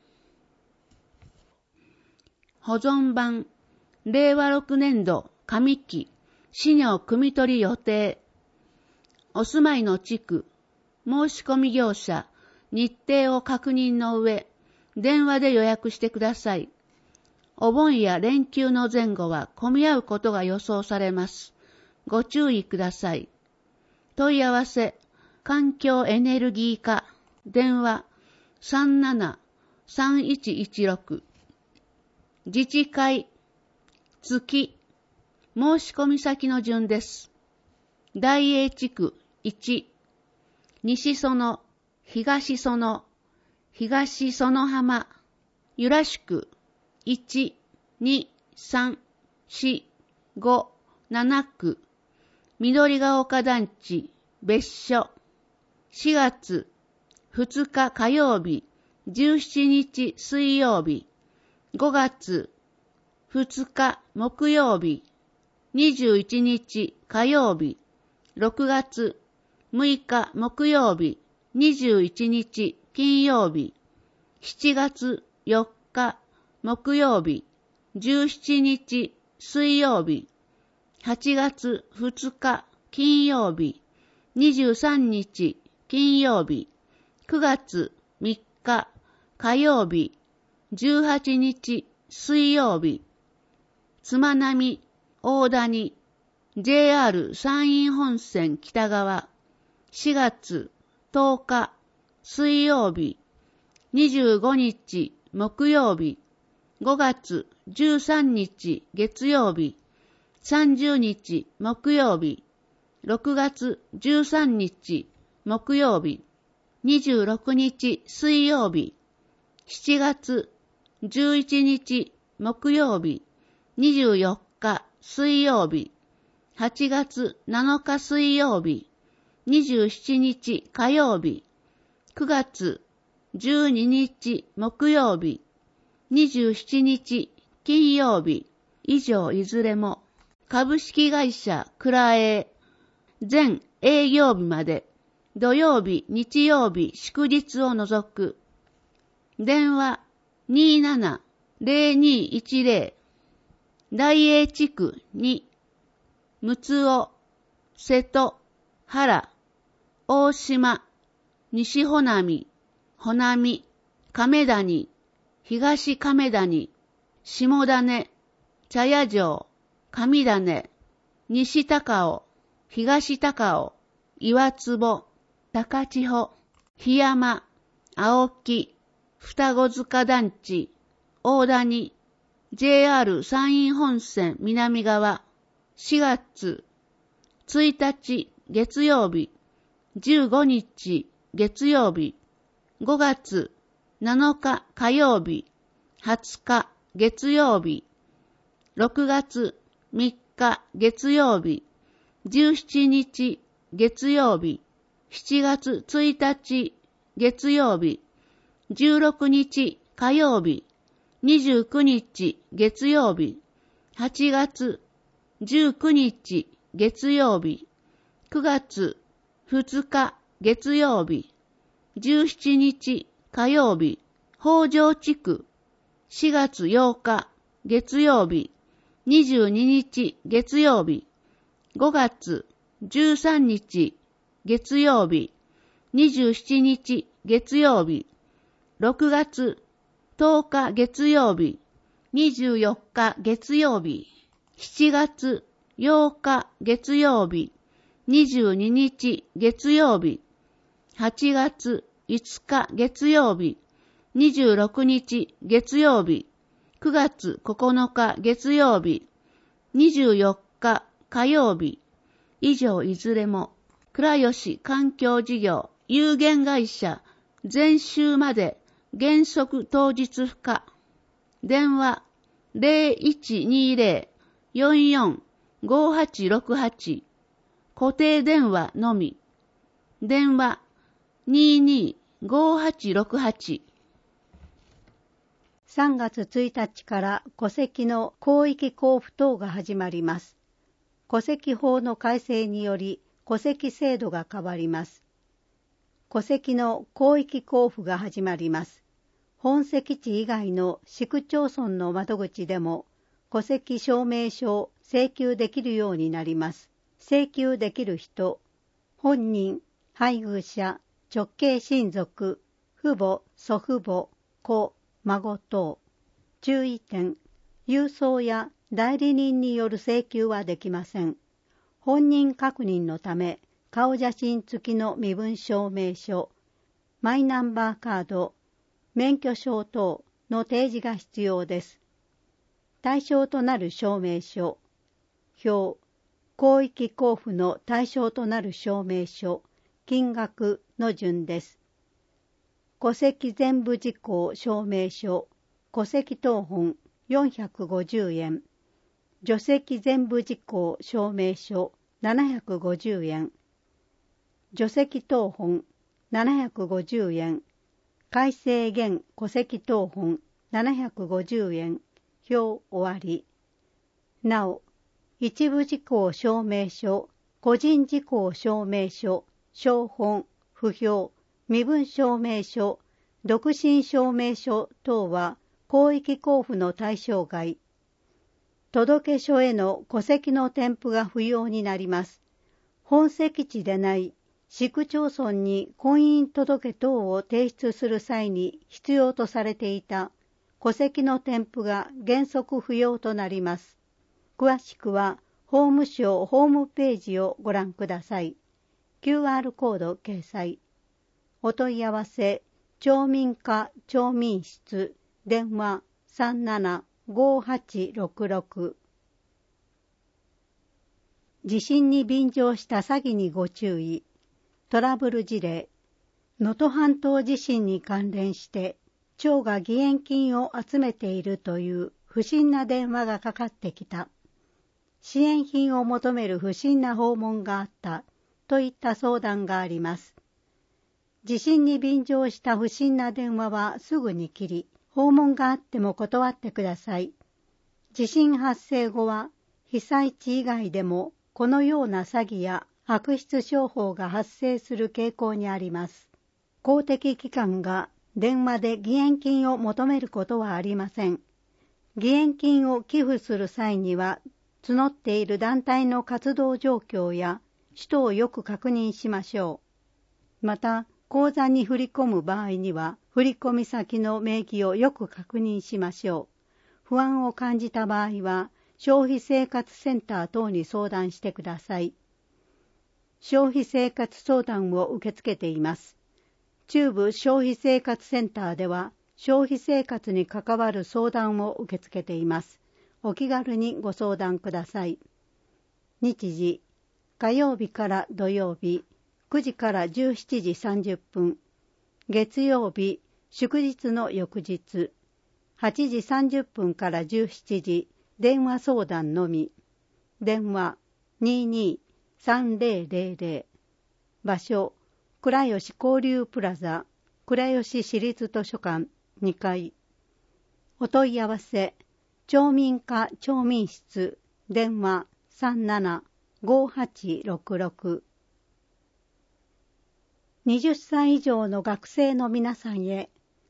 保存版、れいわろくねんど上期、資料汲み取り予定。お住まいの地区、申し込み業者、日程を確認の上、電話で予約してください。お盆や連休の前後は混み合うことが予想されます。ご注意ください。問い合わせ、環境エネルギー課、電話、さんなな さんいちいちろく。自治会、月、申し込み先の順です。大栄地区いち、西園、東園、東園浜、ゆらしくいち、に、さん、よん、ご、ななく、緑が丘団地、別所、しがつふつか火曜日、じゅうしちにち水曜日、ごがつふつか木曜日、にじゅういちにち火曜日、ろくがつむいか木曜日、にじゅういちにち金曜日、しちがつよっか木曜日、じゅうしちにち水曜日、はちがつふつか金曜日、にじゅうさんにち金曜日、くがつみっか火曜日、じゅうはちにち水曜日、つまなみ、大谷、ジェイアール 山陰本線北側、しがつとおか水曜日、にじゅうごにち木曜日、ごがつじゅうさんにち月曜日、さんじゅうにち木曜日、ろくがつじゅうさんにち木曜日、にじゅうろくにち水曜日、しちがつじゅういちにち木曜日、にじゅうよっか水曜日、はちがつなのか水曜日、にじゅうしちにち火曜日、くがつじゅうににち木曜日、にじゅうしちにち金曜日、以上いずれも株式会社クラエ全営業日まで土曜日、日曜日、祝日を除く。電話 にーなな ぜろにいちぜろ 大栄地区に、むつお、瀬戸、原、大島、西穂波、穂波、亀谷、東亀谷、下種、茶屋城、上種、西高尾、東高尾、岩坪、高千穂、檜山、青木、双子塚団地、大谷、ジェイアール 山陰本線南側、しがつついたち月曜日、じゅうごにち月曜日、ごがつなのか火曜日、はつか月曜日、ろくがつみっか月曜日、じゅうしちにち月曜日、しちがつついたち月曜日、じゅうろくにち火曜日、にじゅうくにち月曜日、はちがつじゅうくにち月曜日、くがつふつか月曜日、じゅうしちにち火曜日、北条地区、 しがつようか月曜日、にじゅうににち月曜日、ごがつじゅうさんにち月曜日、にじゅうしちにち月曜日、ろくがつとおか月曜日、にじゅうよっか月曜日、しちがつようか月曜日、にじゅうににち月曜日、はちがついつか月曜日、にじゅうろくにち月曜日、くがつここのか月曜日、にじゅうよっか火曜日、以上いずれも、倉吉環境事業有限会社前週まで原則当日不可。電話 ゼロいちにゼロ よんよん ごはちろくはち 固定電話のみ。電話 にーにー ごはちろくはち。 さんがつついたちから戸籍の広域交付等が始まります。戸籍法の改正により戸籍制度が変わります。戸籍の広域交付が始まります。本籍地以外の市区町村の窓口でも戸籍証明書を請求できるようになります。請求できる人、本人、配偶者、直系親族、父母、祖父母、子、孫等。注意点、郵送や代理人による請求はできません。本人確認のため、顔写真付きの身分証明書、マイナンバーカード、免許証等の提示が必要です。対象となる証明書、表、広域交付の対象となる証明書、金額の順です。戸籍全部事項証明書、戸籍謄本よんひゃくごじゅうえん、除籍全部事項証明書ななひゃくごじゅうえん、除籍謄本ななひゃくごじゅうえん、改正現戸籍謄本ななひゃくごじゅうえん、表終わり。なお、一部事項証明書、個人事項証明書、証本、不表、身分証明書、独身証明書等は広域交付の対象外。届書への戸籍の添付が不要になります。本籍地でない市区町村に婚姻届等を提出する際に必要とされていた戸籍の添付が原則不要となります。詳しくは法務省ホームページをご覧ください。キューアール コード掲載。お問い合わせ、町民課町民室、電話 さんなな ごはちろくろく。地震に便乗した詐欺にご注意。トラブル事例。能登半島地震に関連して、町が義援金を集めているという不審な電話がかかってきた。支援品を求める不審な訪問があったといった相談があります。地震に便乗した不審な電話はすぐに切り、訪問があっても断ってください。地震発生後は被災地以外でもこのような詐欺や悪質商法が発生する傾向にあります。公的機関が電話で義援金を求めることはありません。義援金を寄付する際には、募っている団体の活動状況や使途をよく確認しましょう。また、口座に振り込む場合には、振込先の名義をよく確認しましょう。不安を感じた場合は、消費生活センター等に相談してください。消費生活相談を受け付けています。中部消費生活センターでは、消費生活に関わる相談を受け付けています。お気軽にご相談ください。日時、火曜日から土曜日、くじからじゅうしちじさんじゅっぷん、月曜日、祝日の翌日、はちじさんじゅっぷんからじゅうしちじ、電話相談のみ。電話 にーにーさんぜろぜろぜろ。場所、倉吉交流プラザ、倉吉市立図書館にかい。お問い合わせ、町民課町民室、電話 さんなな ごはちろくろく。はたち以上の学生の皆さんへ、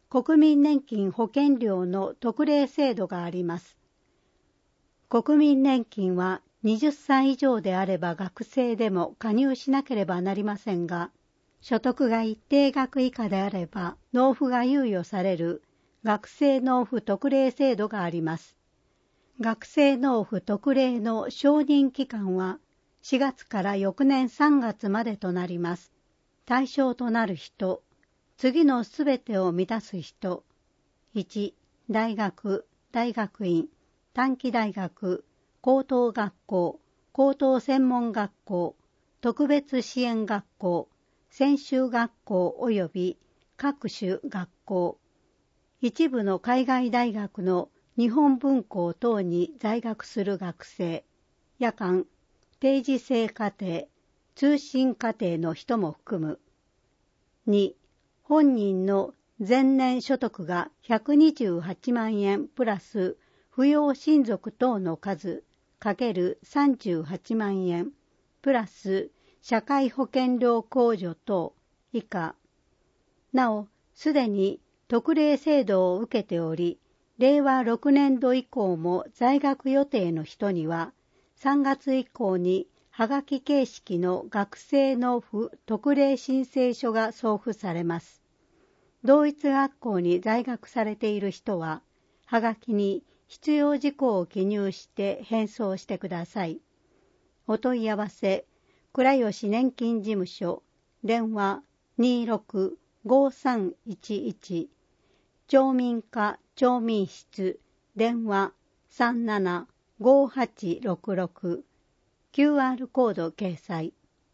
国民年金保険料の特例制度があります。国民年金ははたち以上であれば学生でも加入しなければなりませんが、所得が一定額以下であれば納付が猶予される学生納付特例制度があります。学生納付特例の承認期間はしがつから翌年さんがつまでとなります。対象となる人、次のすべてを満たす人、いち、大学、大学院、短期大学、高等学校、高等専門学校、特別支援学校、専修学校及び各種学校、一部の海外大学の日本文校等に在学する学生、夜間、定時制課程、通信課程の人も含む。に、本人の前年所得がひゃくにじゅうはちまんえんプラス扶養親族等の数かけるさんじゅうはちまんえんプラス社会保険料控除等以下。なお、すでに特例制度を受けており、れいわろくねんど以降も在学予定の人には、さんがつ以降にはがき形式の学生納付特例申請書が送付されます。同一学校に在学されている人は、はがきに必要事項を記入して返送してください。お問い合わせ、倉吉年金事務所、電話 にーろく ごーさんいちいち、町民課町民室、電話 さんなな ごーはちろくろく、キューアール コード掲載。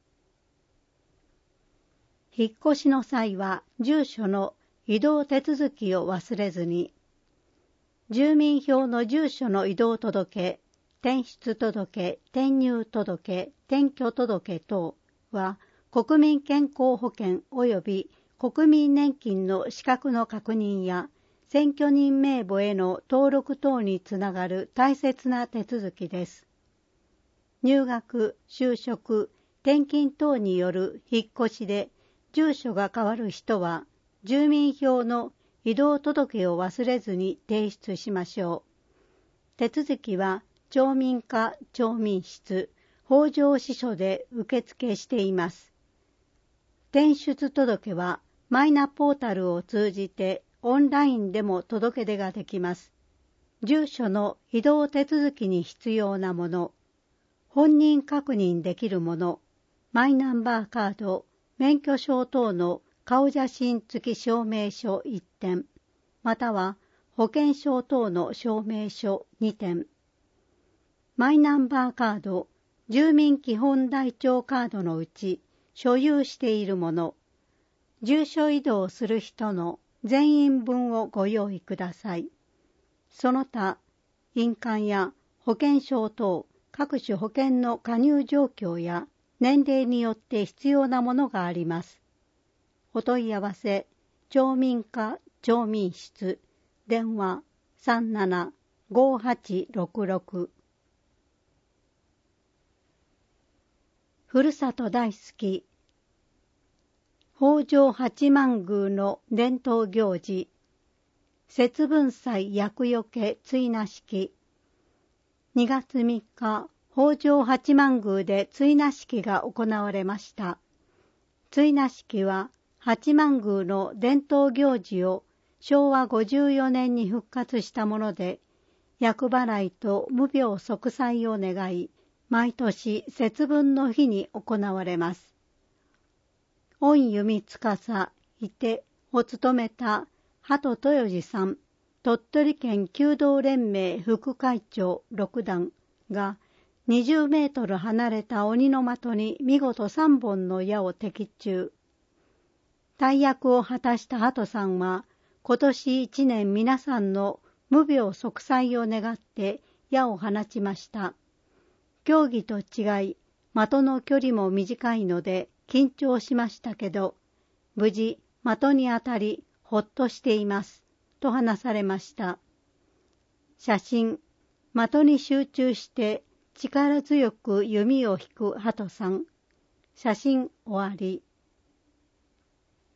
引っ越しの際は住所の移動手続きを忘れずに。住民票の住所の移動届、転出届、転入届、転居届等は国民健康保険及び国民年金の資格の確認や選挙人名簿への登録等につながる大切な手続きです。入学、就職、転勤等による引っ越しで住所が変わる人は住民票の移動届を忘れずに提出しましょう。手続きは町民課町民室、北条支所で受付しています。転出届はマイナポータルを通じてオンラインでも届け出ができます。住所の移動手続きに必要なもの、本人確認できるもの、マイナンバーカード、免許証等の顔写真付き証明書いってん、または保険証等の証明書にてん。マイナンバーカード、住民基本台帳カードのうち所有しているもの、住所移動する人の全員分をご用意ください。その他、印鑑や保険証等各種保険の加入状況や年齢によって必要なものがあります。お問い合わせ、町民課町民室、電話 さんなな ごーはちろくろく。ふるさと大好き、北条八幡宮の伝統行事、節分祭厄除け追儺式。にがつみっか、北条八幡宮で追儺式が行われました。追儺式は八幡宮の伝統行事をしょうわごじゅうよねんに復活したもので、厄払いと無病息災を願い、毎年節分の日に行われます。御弓司いてを務めた鳩豊次さん、鳥取県弓道連盟副会長六段がにじゅうメートル離れた鬼の的に見事さんぼんの矢を的中。大役を果たした鳩さんは今年一年皆さんの無病息災を願って矢を放ちました。競技と違い、的の距離も短いので緊張しましたけど、無事的に当たりほっとしています、と話されました。写真、的に集中して力強く弓を引く鳩さん。写真終わり。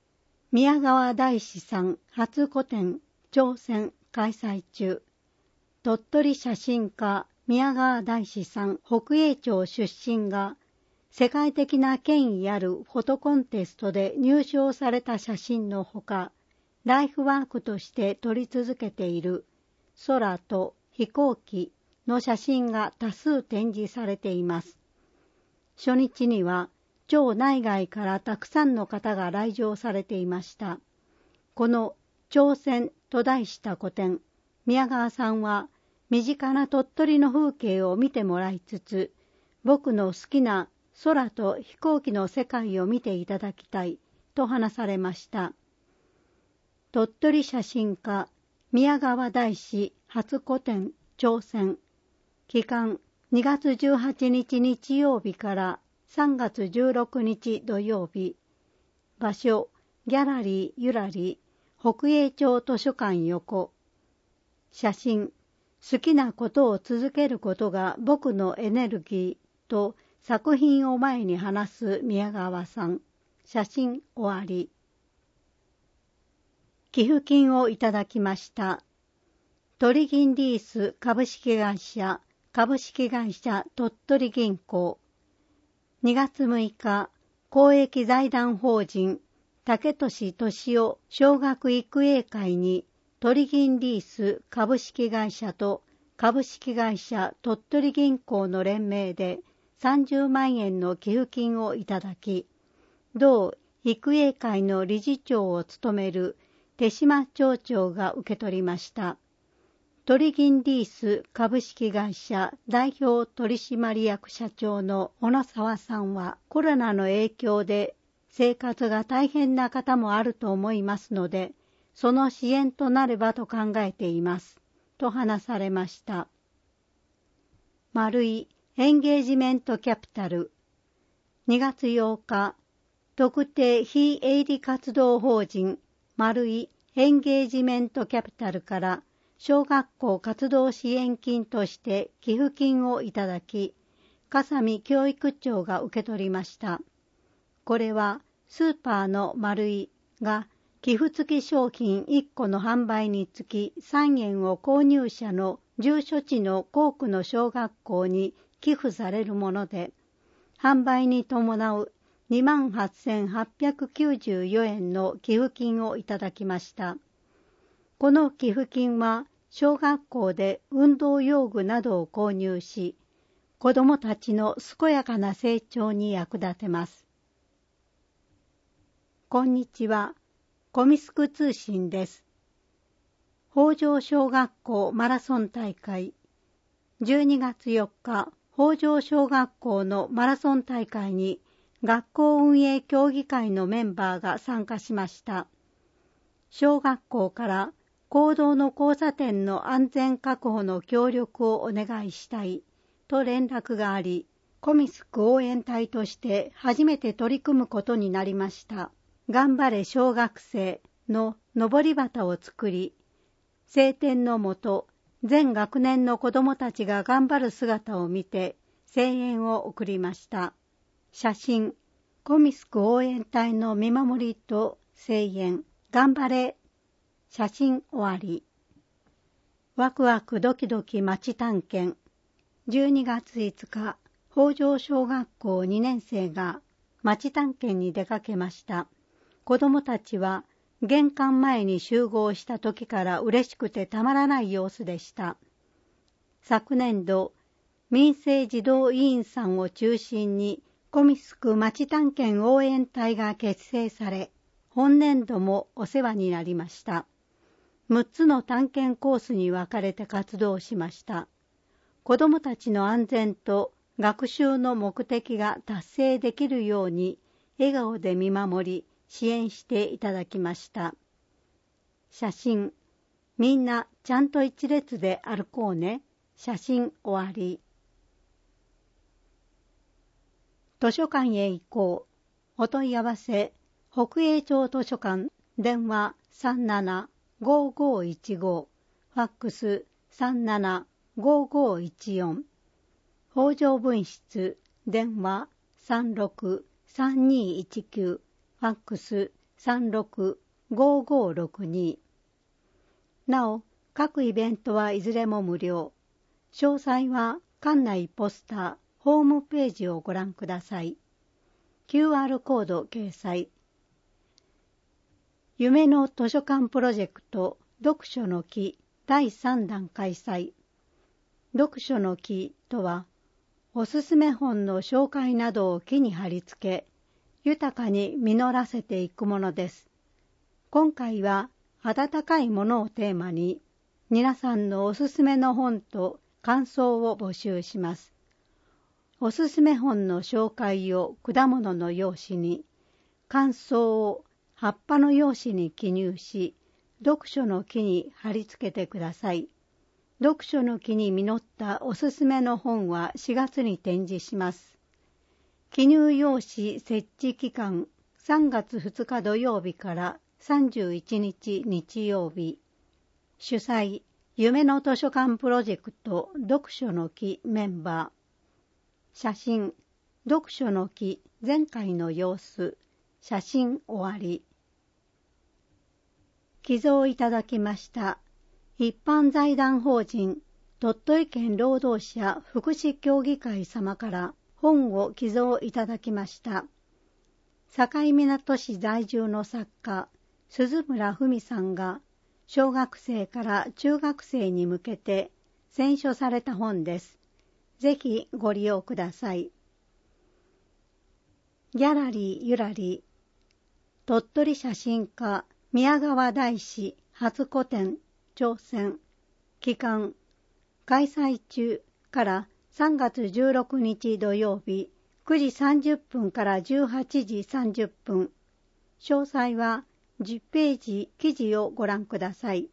宮川大師さん初個展挑戦開催中。鳥取写真家宮川大師さん北栄町出身が世界的な権威あるフォトコンテストで入賞された写真のほか、ライフワークとして撮り続けている空と飛行機の写真が多数展示されています。初日には町内外からたくさんの方が来場されていました。この挑戦と題した個展、宮川さんは身近な鳥取の風景を見てもらいつつ、僕の好きな空と飛行機の世界を見ていただきたいと話されました。鳥取写真家宮川大師初個展挑戦。期間にがつじゅうはちにち日曜日からさんがつじゅうろくにち土曜日。場所ギャラリーゆらり北栄町図書館横。写真好きなことを続けることが僕のエネルギーと作品を前に話す宮川さん。写真終わり。寄付金をいただきました。トリギンリース株式会社株式会社鳥取銀行。にがつむいか公益財団法人竹俊俊夫小学育英会にトリギンリース株式会社と株式会社鳥取銀行の連名でさんじゅうまんえんの寄付金をいただき、同育英会の理事長を務める手島町長が受け取りました。トリギンリース株式会社代表取締役社長の小野沢さんは、コロナの影響で生活が大変な方もあると思いますので、その支援となればと考えています、と話されました。丸いエンゲージメントキャピタル。にがつようか、特定非営利活動法人丸いエンゲージメントキャピタルから小学校活動支援金として寄付金をいただき、笠見教育長が受け取りました。これはスーパーの丸いが寄付付き商品いっこの販売につきさんえんを購入者の住所地の校区の小学校に寄付されるもので、販売に伴うにまんはっせんはっぴゃくきゅうじゅうよえんの寄付金をいただきました。この寄付金は小学校で運動用具などを購入し、子どもたちの健やかな成長に役立てます。こんにちは、コミスク通信です。北条小学校マラソン大会。じゅうにがつよっか、北条小学校のマラソン大会に学校運営協議会のメンバーが参加しました。小学校から公道の交差点の安全確保の協力をお願いしたいと連絡があり、コミスク応援隊として初めて取り組むことになりました。頑張れ小学生の上り旗を作り、晴天のもと、全学年の子どもたちが頑張る姿を見て声援を送りました。写真、コミスク応援隊の見守りと声援、頑張れ。写真終わり。ワクワクドキドキ町探検。じゅうにがついつか、北条小学校にねんせいが町探検に出かけました。子どもたちは玄関前に集合した時から嬉しくてたまらない様子でした。昨年度、民生児童委員さんを中心にコミスク町探検応援隊が結成され、本年度もお世話になりました。むっつの探検コースに分かれて活動しました。子どもたちの安全と学習の目的が達成できるように笑顔で見守り、支援していただきました。写真、みんなちゃんと一列で歩こうね。写真終わり。図書館へ行こう。お問い合わせ、北栄町図書館、電話 さんななごーごーいちご、ファックス さんななごーごーいちよん、北条分室、電話 さんろくさんにいちきゅう、ファックスさんろく ごーごーろくに。なお、各イベントはいずれも無料。詳細は館内ポスター、ホームページをご覧ください。キューアール コード掲載。夢の図書館プロジェクト読書の木だいさんだん開催。読書の木とは、おすすめ本の紹介などを木に貼り付け、豊かに実らせていくものです。今回は、温かいものをテーマに、皆さんのおすすめの本と感想を募集します。おすすめ本の紹介を果物の用紙に、感想を葉っぱの用紙に記入し、読書の木に貼り付けてください。読書の木に実ったおすすめの本はしがつに展示します。記入用紙設置期間さんがつふつか土曜日からさんじゅういちにち日曜日。主催、夢の図書館プロジェクト読書の木メンバー。写真、読書の木前回の様子。写真終わり。寄贈いただきました。一般財団法人鳥取県労働者福祉協議会様から本を寄贈いただきました。境港市在住の作家、鈴村文さんが小学生から中学生に向けて選書された本です。ぜひご利用ください。ギャラリーゆらり、鳥取写真家宮川大師初個展挑戦期間開催中からさんがつじゅうろくにち土曜日くじさんじゅっぷんからじゅうはちじさんじゅっぷん。詳細はじゅっページ記事をご覧ください。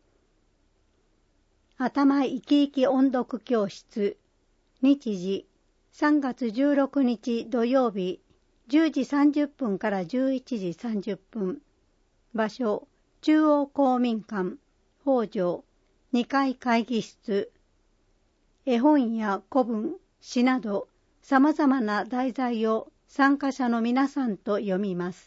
頭生き生き音読教室。日時さんがつじゅうろくにち土曜日じゅうじさんじゅっぷんからじゅういちじさんじゅっぷん。場所中央公民館北条にかい会議室。絵本や古文、詩などさまざまな題材を参加者の皆さんと読みます。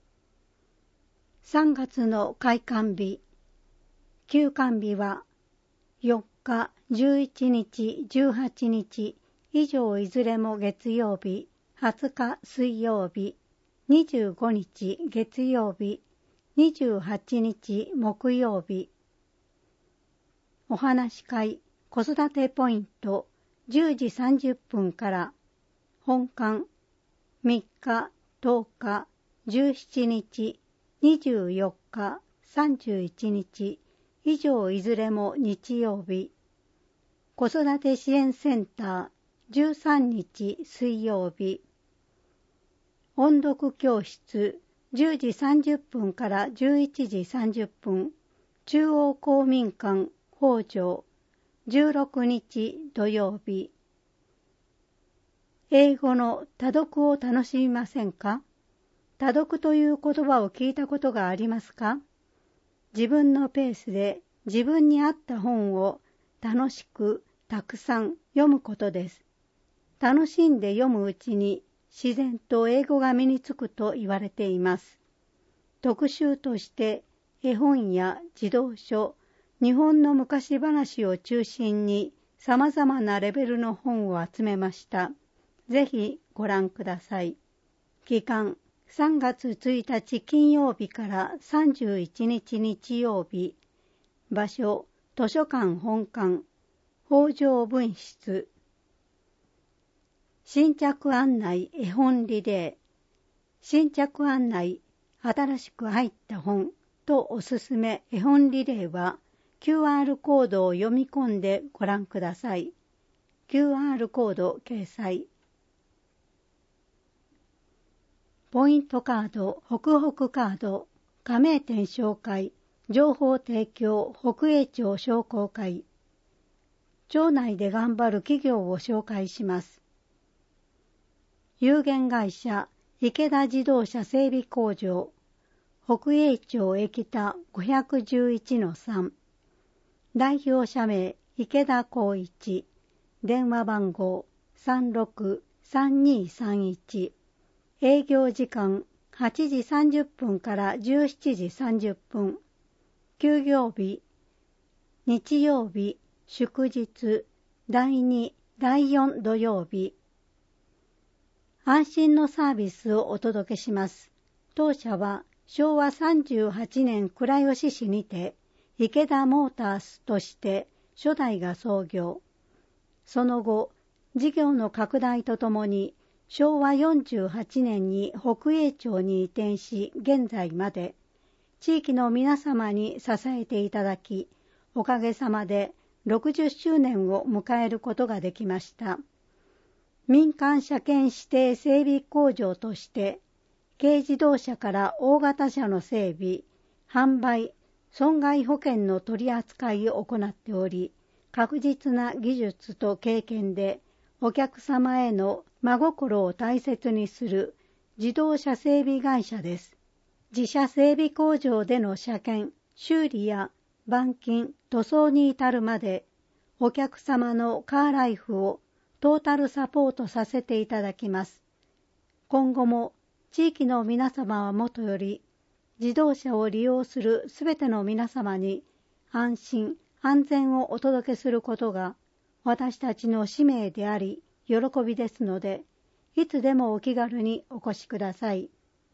さんがつの開館日、休館日はよっか、じゅういちにち、じゅうはちにち以上いずれも月曜日、はつか水曜日、にじゅうごにち月曜日、にじゅうはちにち木曜日。お話し会、子育てポイントじゅうじさんじゅっぷんから本館みっか、とおか、じゅうしちにち、にじゅうよっか、さんじゅういちにち以上いずれも日曜日。子育て支援センターじゅうさんにち水曜日。音読教室じゅうじさんじゅっぷんからじゅういちじさんじゅっぷん。中央公民館北条じゅうろくにち土曜日。英語の多読を楽しみませんか？多読という言葉を聞いたことがありますか？自分のペースで自分に合った本を楽しくたくさん読むことです。楽しんで読むうちに自然と英語が身につくと言われています。特集として絵本や児童書、日本の昔話を中心に様々なレベルの本を集めました。ぜひご覧ください。期間さんがつついたち金曜日からさんじゅういちにち日曜日。場所図書館本館北条分室。新着案内絵本リレー。新着案内新しく入った本とおすすめ絵本リレーは キューアール コードを読み込んでご覧ください。キューアール コード掲載。ポイントカード、ホクホクカード、加盟店紹介、情報提供、北栄町商工会。町内で頑張る企業を紹介します。有限会社、池田自動車整備工場、北栄町駅田 ごひゃくじゅういちのさん。代表社名、池田光一。電話番号 さんろくさんにさんいち。営業時間はちじさんじゅっぷんからじゅうしちじさんじゅっぷん、休業日、日曜日、祝日、だいに、だいよん土曜日。安心のサービスをお届けします。当社はしょうわさんじゅうはちねん倉吉市にて池田モータースとして初代が創業。その後、事業の拡大とともにしょうわよんじゅうはちねんに北栄町に移転し、現在まで地域の皆様に支えていただき、おかげさまでろくじゅっしゅうねんを迎えることができました。民間車検指定整備工場として、軽自動車から大型車の整備、販売、損害保険の取り扱いを行っており、確実な技術と経験でお客様への真心を大切にする自動車整備会社です。自社整備工場での車検、修理や板金、塗装に至るまで、お客様のカーライフをトータルサポートさせていただきます。今後も地域の皆様はもとより、自動車を利用するすべての皆様に安心・安全をお届けすることが私たちの使命であり、喜びですので、いつでもお気軽にお越しください。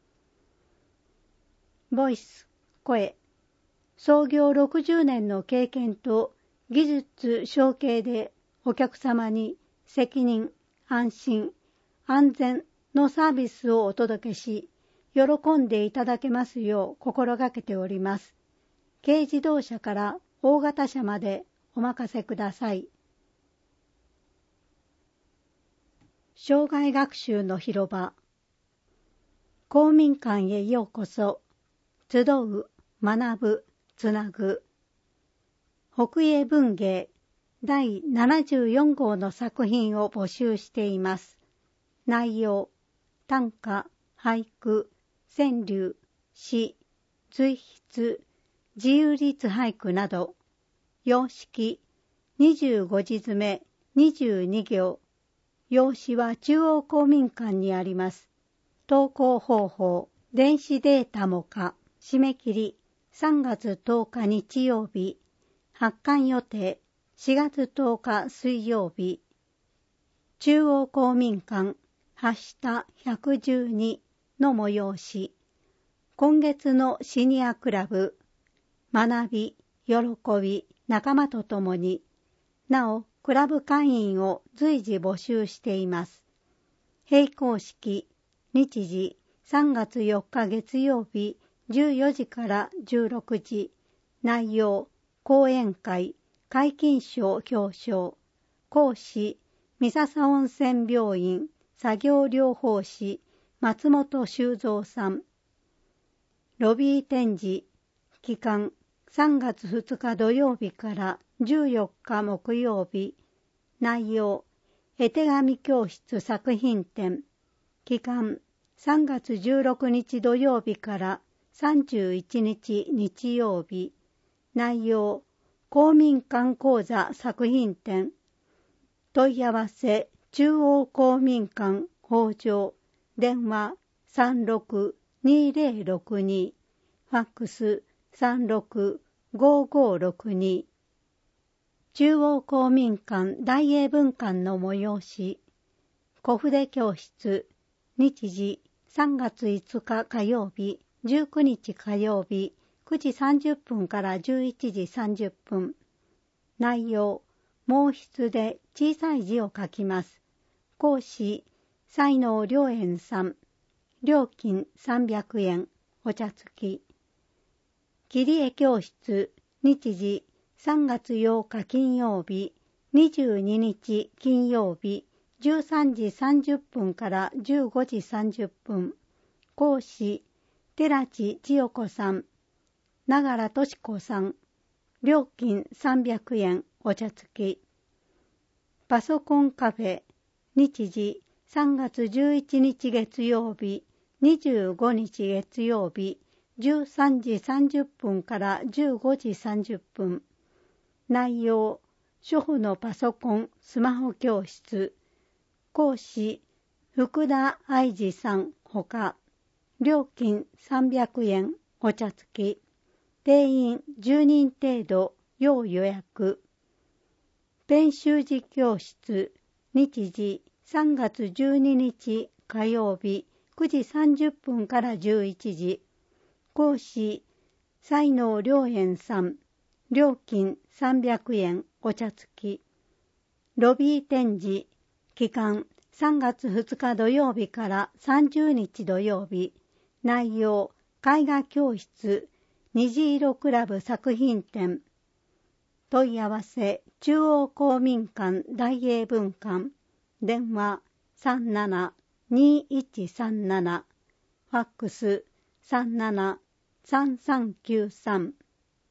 ボイス、声、創業ろくじゅうねんの経験と技術承継でお客様に責任、安心、安全のサービスをお届けし、喜んでいただけますよう心がけております。軽自動車から大型車までお任せください。生涯学習の広場。公民館へようこそ。集う、学ぶ、つなぐ。北栄文芸だいななじゅうよんごうの作品を募集しています。内容、短歌、俳句、川柳、詩、随筆、自由律俳句など、様式、にじゅうごじ詰め、にじゅうにぎょう。用紙は中央公民館にあります。投稿方法、電子データも可。締め切り、さんがつとおか日曜日。発刊予定、しがつとおか水曜日。中央公民館、はしたひゃくじゅうにの催し。今月のシニアクラブ、学び、喜び、仲間とともに、なお、クラブ会員を随時募集しています。閉校式、日時、さんがつよっか月曜日、じゅうよじからじゅうろくじ。内容、講演会、皆勤賞表彰。講師、三笹温泉病院作業療法士松本修造さん。ロビー展示、期間さんがつふつか土曜日からじゅうよっか木曜日。内容、絵手紙教室作品展。期間さんがつじゅうろくにち土曜日からさんじゅういちにち日曜日。内容、公民館講座作品展。問い合わせ、中央公民館北条、電話さんろくにぜろろくに、ファックスさんろくごごろくに。中央公民館大英文館の催し。小筆教室、日時さんがついつか火曜日、じゅうくにち火曜日、くじさんじゅっぷんからじゅういちじさんじゅっぷん。内容、毛筆で小さい字を書きます。講師、才能良園さん。料金さんびゃくえん、お茶付き。切り絵教室、日時さんがつようか金曜日、にじゅうににち金曜日、じゅうさんじさんじゅっぷんからじゅうごじさんじゅっぷん。講師、寺地千代子さん。長良敏子さん。料金さんびゃくえん、お茶付き。パソコンカフェ、日時さんがつじゅういちにち月曜日、にじゅうごにち月曜日、じゅうさんじさんじゅっぷんからじゅうごじさんじゅっぷん。内容、主婦のパソコン、スマホ教室。講師、福田愛二さんほか。 料金さんびゃくえんお茶付き。定員じゅうにん程度要予約。編集時教室、日時さんがつじゅうににち火曜日くじさんじゅっぷんからじゅういちじ。講師、才能良園さん。料金さんびゃくえんお茶付き。ロビー展示、期間さんがつふつか土曜日からさんじゅうにち土曜日。内容、絵画教室、虹色クラブ作品展。問い合わせ、中央公民館大英文館。電話さんなな にいちさんなな。ファックスさんなな さんさんきゅうさん。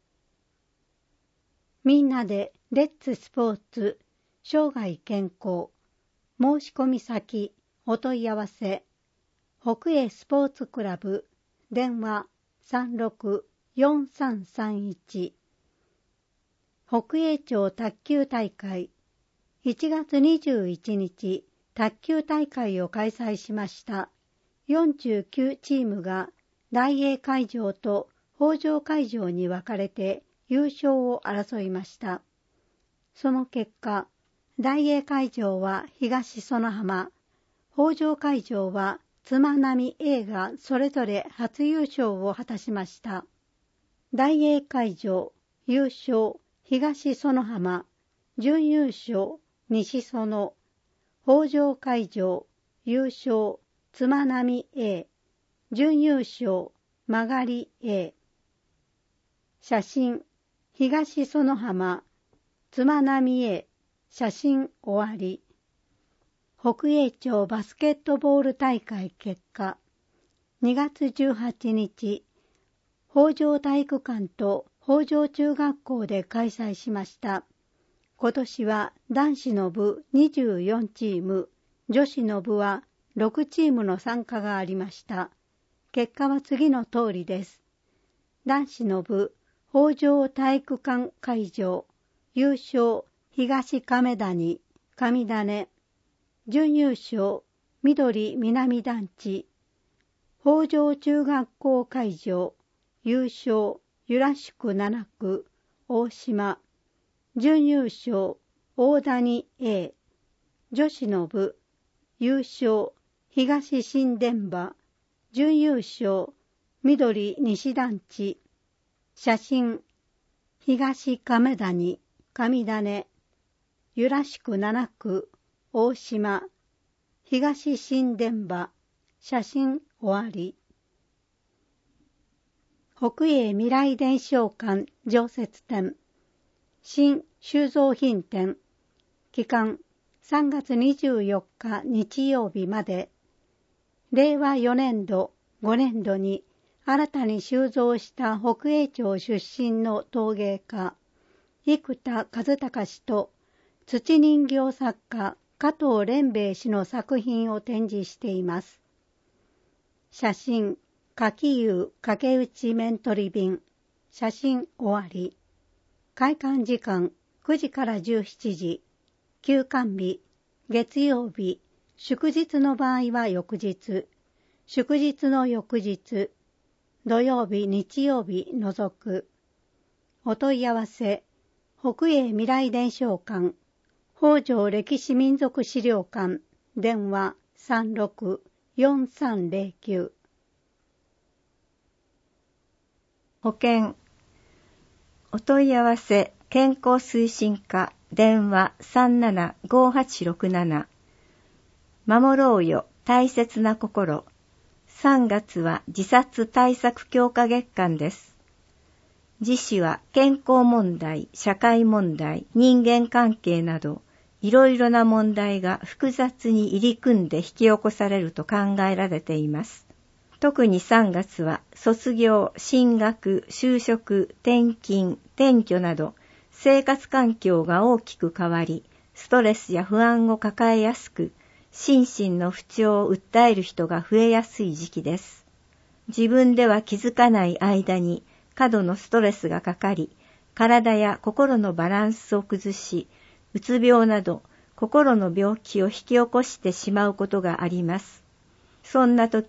みんなでレッツスポーツ、生涯健康。申し込み先、お問い合わせ。北栄スポーツクラブ。電話さんろく よんさんさんいち。北栄町卓球大会。いちがつにじゅういちにち、卓球大会を開催しました。よんじゅうきゅうチームが大栄会場と北条会場に分かれて優勝を争いました。その結果、大栄会場は東園浜、北条会場は妻波 A がそれぞれ初優勝を果たしました。大栄会場、優勝、東園浜、準優勝、西園、北条会場、優勝、妻波 A、準優勝、曲がり A。写真、東園浜、妻波 A、写真終わり。北栄町バスケットボール大会結果。にがつじゅうはちにち、北条体育館と北条中学校で開催しました。今年は男子の部にじゅうよんチーム、女子の部はろくチームの参加がありました。結果は次の通りです。男子の部、北条体育館会場、優勝、東亀谷、上種、準優勝、緑南団地、北条中学校会場、優勝、由良宿なな区、大島、準優勝、大谷 A、女子の部、優勝、東新田場、準優勝、緑西団地、写真、東亀谷、上種、由良宿なな区、大島、東新田場、写真終わり。北栄未来伝承館常設展、新収蔵品展、期間さんがつにじゅうよっか日曜日まで、れいわよねんど、ごねんどに新たに収蔵した北栄町出身の陶芸家、生田和孝氏と土人形作家加藤蓮兵衛氏の作品を展示しています。写真、柿湯掛内面取り瓶、写真終わり。開館時間くじからじゅうしちじ、休館日、月曜日、祝日の場合は翌日、祝日の翌日、土曜日、日曜日除く。お問い合わせ、北栄未来伝承館、北条歴史民族資料館、電話さんろく よんさんゼロきゅう。 保険。お問い合わせ、健康推進課、電話さんなな ごはちろくなな。守ろうよ、大切な心。さんがつは自殺対策強化月間です。次週は健康問題、社会問題、人間関係など、いろいろな問題が複雑に入り組んで引き起こされると考えられています。特にさんがつは卒業、進学、就職、転勤、転居など生活環境が大きく変わり、ストレスや不安を抱えやすく、心身の不調を訴える人が増えやすい時期です。自分では気づかない間に過度のストレスがかかり、体や心のバランスを崩し、うつ病など心の病気を引き起こしてしまうことがあります。そんな時、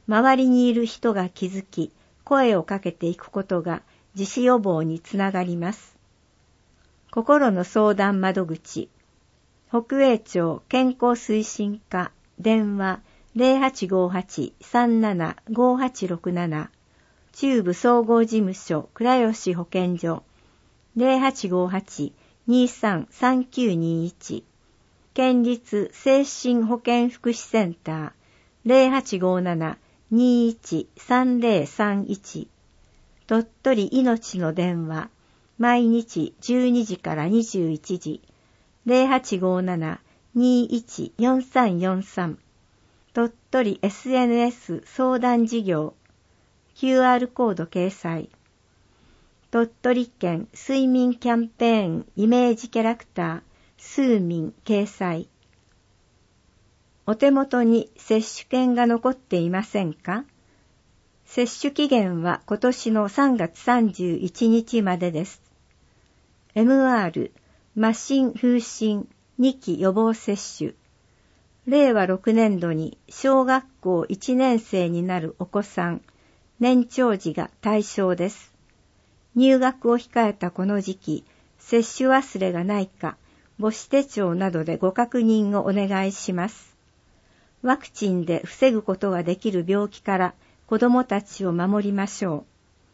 周りにいる人が気づき、声をかけていくことが自死予防につながります。心の相談窓口、北栄町健康推進課、電話 ゼロはちごはち さんなな ごはちろくなな、中部総合事務所倉吉保健所 ゼロはちごはち にさん さんきゅうにいち、県立精神保健福祉センター ゼロはちごなな にいち さんゼロさんいち、鳥取いのちの電話、毎日じゅうにじからにじゅういちじ、ゼロはちごなな にいち よんさんよんさん、鳥取 エスエヌエス 相談事業、キューアール コード掲載。鳥取県睡眠キャンペーンイメージキャラクター、スーミン掲載。お手元に接種券が残っていませんか？接種期限は今年のさんがつさんじゅういちにちまでです。エムアール、麻疹風疹にき予防接種。れいわろくねんどに小学校いちねん生になるお子さん、年長児が対象です。入学を控えたこの時期、接種忘れがないか、母子手帳などでご確認をお願いします。ワクチンで防ぐことができる病気から子どもたちを守りましょう。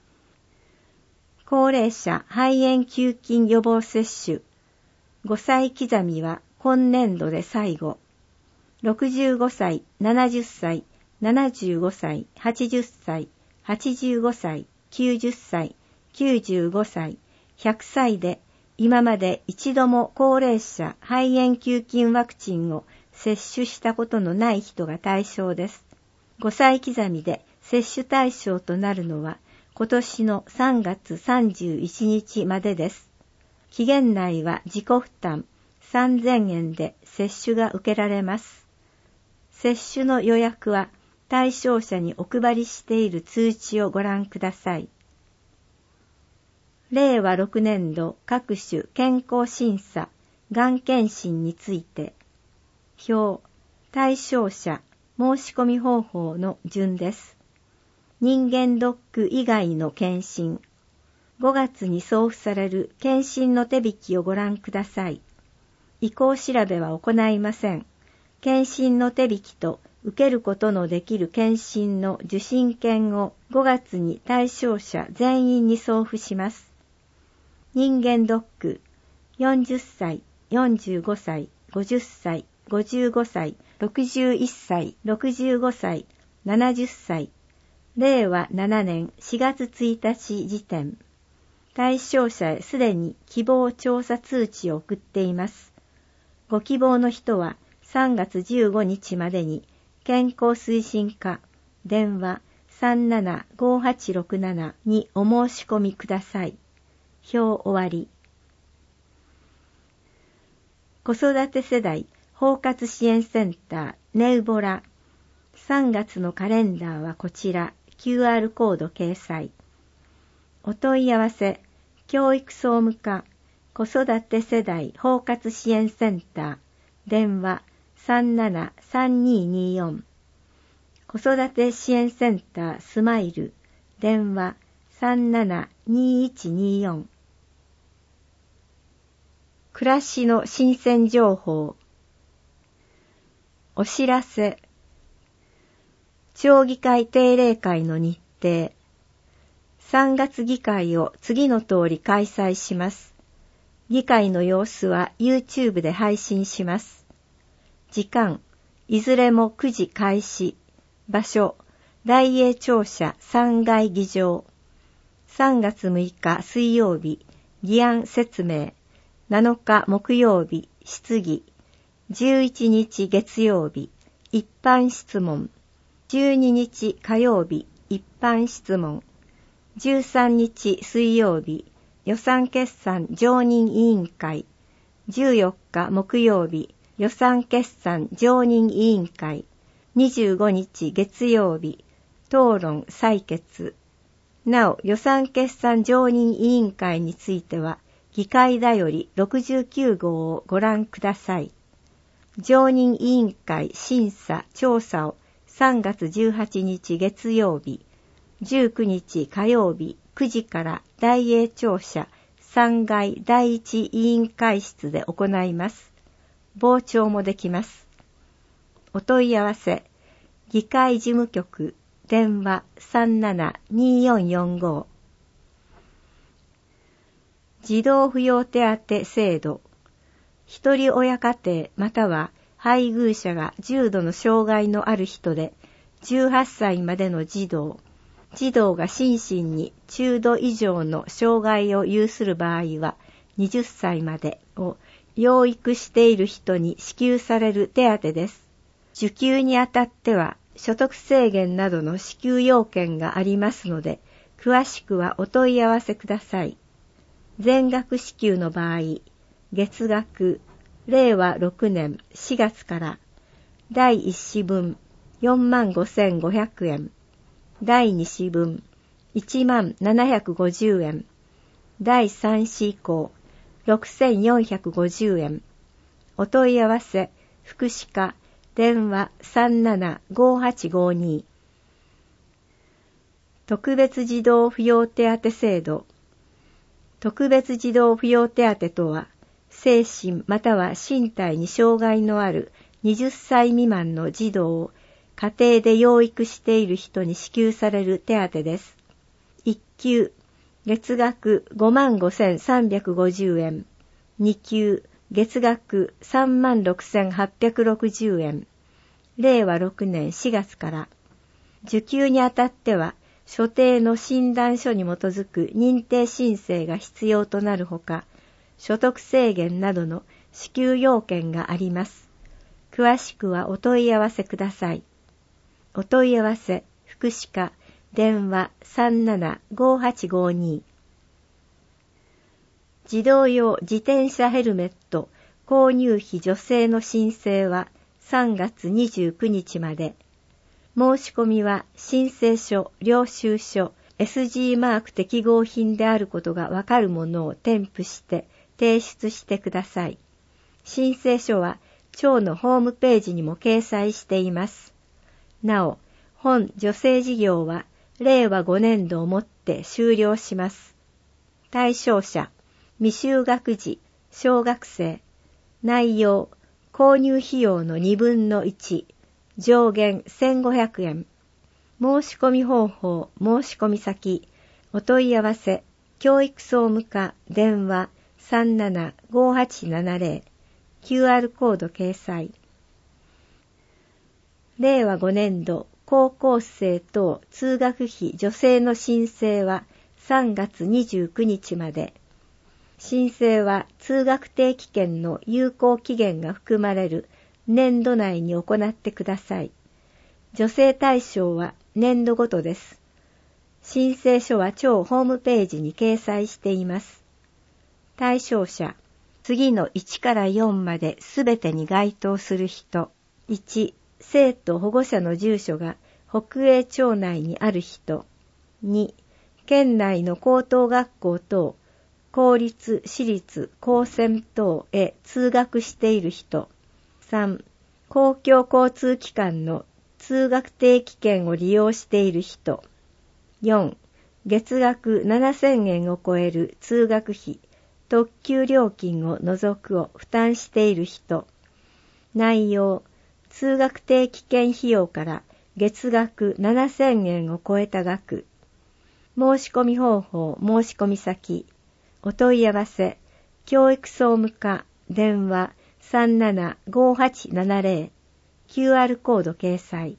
高齢者肺炎球菌予防接種。ごさい刻みは今年度で最後。ろくじゅうごさい、ななじゅっさい、ななじゅうごさい、はちじゅっさい、はちじゅうごさい、きゅうじゅっさい、きゅうじゅうごさい、ひゃくさいで今まで一度も高齢者肺炎球菌ワクチンを接種したことのない人が対象です。ごさい刻みで接種対象となるのは今年のさんがつさんじゅういちにちまでです。期限内は自己負担さんぜんえんで接種が受けられます。接種の予約は対象者にお配りしている通知をご覧ください。れいわろくねんど各種健康審査、がん検診について、表、対象者、申し込み方法の順です。人間ドック以外の検診、ごがつに送付される検診の手引きをご覧ください。意向調べは行いません。検診の手引きと受けることのできる検診の受診券をごがつに対象者全員に送付します。人間ドック、よんじゅっさい、よんじゅうごさい、ごじゅっさい、ごじゅうごさい、ろくじゅういっさい、ろくじゅうごさい、ななじゅっさい、れいわななねんしがつついたち時点。対象者へすでに希望調査通知を送っています。ご希望の人はさんがつじゅうごにちまでに健康推進課電話 さんなな ごはちろくなな にお申し込みください。表終わり。子育て世代包括支援センターネウボラ。さんがつのカレンダーはこちら キューアール コード掲載。お問い合わせ教育総務課子育て世代包括支援センター電話 さんなな さんにーにーよん。子育て支援センタースマイル電話 さんなな にーいちにーよん。暮らしの新鮮情報。お知らせ。町議会定例会の日程。さんがつ議会を次の通り開催します。議会の様子は YouTube で配信します。時間、いずれもくじ開始。場所、大栄庁舎さんがい議場。さんがつむいか水曜日、議案説明。なのか木曜日、質疑。じゅういちにち月曜日、一般質問。じゅうににち火曜日、一般質問。じゅうさんにち水曜日、予算決算常任委員会。じゅうよっか木曜日、予算決算常任委員会。にじゅうごにち月曜日、討論採決。なお、予算決算常任委員会については、議会だよりろくじゅうきゅうごうをご覧ください。常任委員会審査・調査をさんがつじゅうはちにち月曜日、じゅうくにち火曜日くじから大英庁舎さんがいだいいち委員会室で行います。傍聴もできます。お問い合わせ、議会事務局、電話 さんななにーよんよんご。児童扶養手当制度。一人親家庭または配偶者が重度の障害のある人でじゅうはっさいまでの児童、児童が心身に中度以上の障害を有する場合ははたちまでを養育している人に支給される手当です。受給にあたっては所得制限などの支給要件がありますので、詳しくはお問い合わせください。全額支給の場合、月額れいわろくねんしがつからだいいっしぶんよんまんごせんごひゃくえん、だいにしぶんいちまんななひゃくごじゅうえん、だいさん子以降ろくせんよんひゃくごじゅうえん。お問い合わせ、福祉課、電話 さんななごはちごに。特別児童扶養手当制度。特別児童扶養手当とは、精神または身体に障害のあるはたち未満の児童を家庭で養育している人に支給される手当です。いっきゅう、月額ごまんごせんさんびゃくごじゅうえん。にきゅう、月額さんまんろくせんはっぴゃくろくじゅうえん。れいわろくねんしがつから。受給にあたっては、所定の診断書に基づく認定申請が必要となるほか、所得制限などの支給要件があります。詳しくはお問い合わせください。お問い合わせ、福祉課、電話 さんななごはちごに。児童用自転車ヘルメット購入費助成の申請はさんがつにじゅうくにちまで。申し込みは申請書、領収書、エスジー マーク適合品であることがわかるものを添付して提出してください。申請書は庁のホームページにも掲載しています。なお、本助成事業はれいわごねんどをもって終了します。対象者、未就学児、小学生。内容、購入費用のにぶんのいち、上限せんごひゃくえん。申し込み方法、申し込み先、お問い合わせ、教育総務課、電話 さんななごはちななぜろ、キューアール コード掲載。れいわごねんど高校生等通学費助成の申請はさんがつにじゅうくにちまで。申請は通学定期券の有効期限が含まれる年度内に行ってください。助成対象は年度ごとです。申請書は庁ホームページに掲載しています。対象者、次のいちからよんまですべてに該当する人。いち、生徒保護者の住所が北栄町内にある人。に、県内の高等学校等、公立、私立、高専等へ通学している人。さん、公共交通機関の通学定期券を利用している人。よん、月額ななせんえんを超える通学費、特急料金を除くを負担している人。内容、通学定期券費用から月額ななせんえんを超えた額。申し込み方法、申し込み先。お問い合わせ、教育総務課、電話 さんななごはちななぜろ、キューアール コード掲載。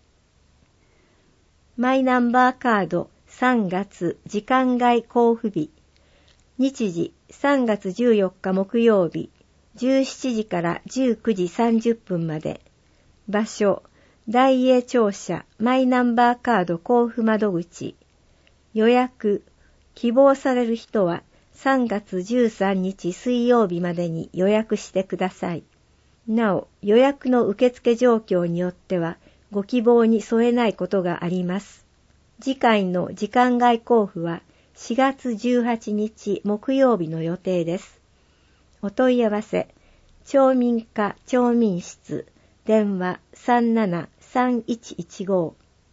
マイナンバーカードさんがつ時間外交付日。日時さんがつじゅうよっか木曜日、じゅうしちじからじゅうくじさんじゅっぷんまで。場所、大英庁舎マイナンバーカード交付窓口。予約、希望される人はさんがつじゅうさんにち水曜日までに予約してください。なお、予約の受付状況によってはご希望に添えないことがあります。次回の時間外交付はしがつじゅうはちにち木曜日の予定です。お問い合わせ、町民課町民室、電話 さんななさんいちいちご。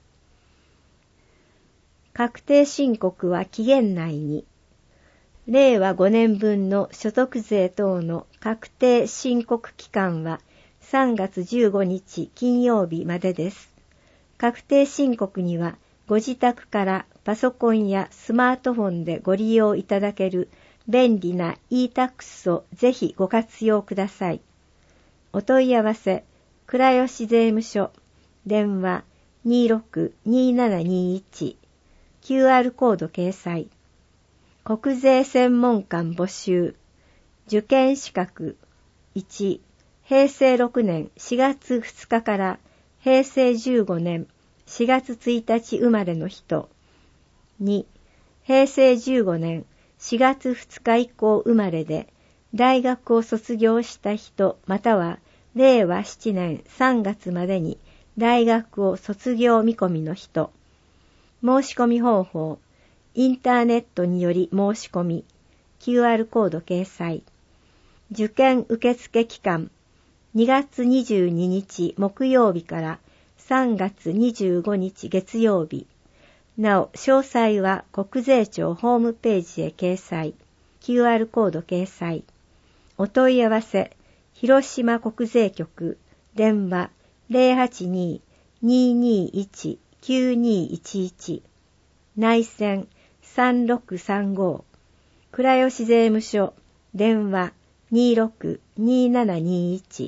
確定申告は期限内に。れいわごねんぶんの所得税等の確定申告期間はさんがつじゅうごにち金曜日までです。確定申告にはご自宅からパソコンやスマートフォンでご利用いただける便利な e タックス をぜひご活用ください。お問い合わせ、倉吉税務署、電話 にーろくにーななにーいち、キューアール コード掲載。国税専門官募集。受験資格。いち、へいせいろくねんしがつふつかからへいせいじゅうごねんしがつついたち生まれの人。に、へいせいじゅうごねんしがつふつか以降生まれで大学を卒業した人またはれいわななねんさんがつまでに大学を卒業見込みの人。申し込み方法。インターネットにより申し込み。キューアール コード掲載。受験受付期間。にがつにじゅうににち木曜日からさんがつにじゅうごにち月曜日。なお、詳細は国税庁ホームページへ掲載。キューアール コード掲載。お問い合わせ。広島国税局。電話 ゼロはちにーにーにーいちきゅうにーいちいち。内線さんろくさんご。倉吉税務署。電話 にーろくにーななにーいち。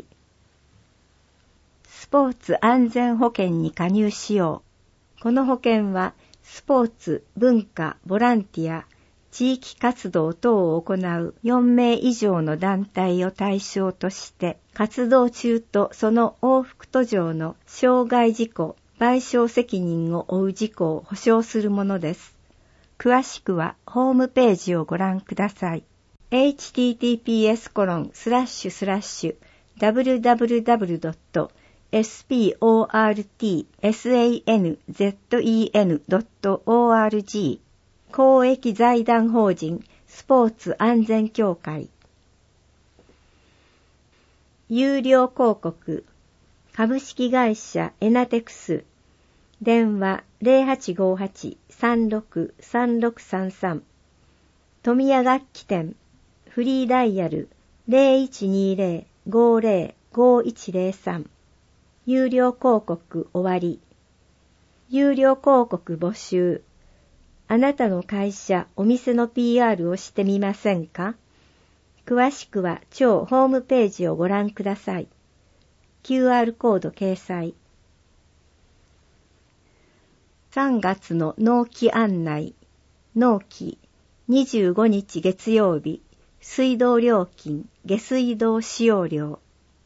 スポーツ安全保険に加入しよう。この保険はスポーツ、文化、ボランティア、地域活動等を行うよんめい以上の団体を対象として活動中とその往復途上の傷害事故、賠償責任を負う事故を保障するものです。詳しくはホームページをご覧ください。エイチティーティーピーエスコロンスラッシュスラッシュダブリュダブリュダブリュドットエスポーツサンゼンドットオーアールジー 公益財団法人スポーツ安全協会。有料広告。株式会社エナテクス。電話 ゼロはちごはちさんろくさんろくさんさん。富谷楽器店。フリーダイヤル ゼロいちにーゼロ ごーゼロ ごーいちゼロさん。有料広告終わり。有料広告募集。あなたの会社、お店の ピーアール をしてみませんか？詳しくは超ホームページをご覧ください。キューアール コード掲載。さんがつの納期案内。納期にじゅうごにち月曜日。水道料金、下水道使用料。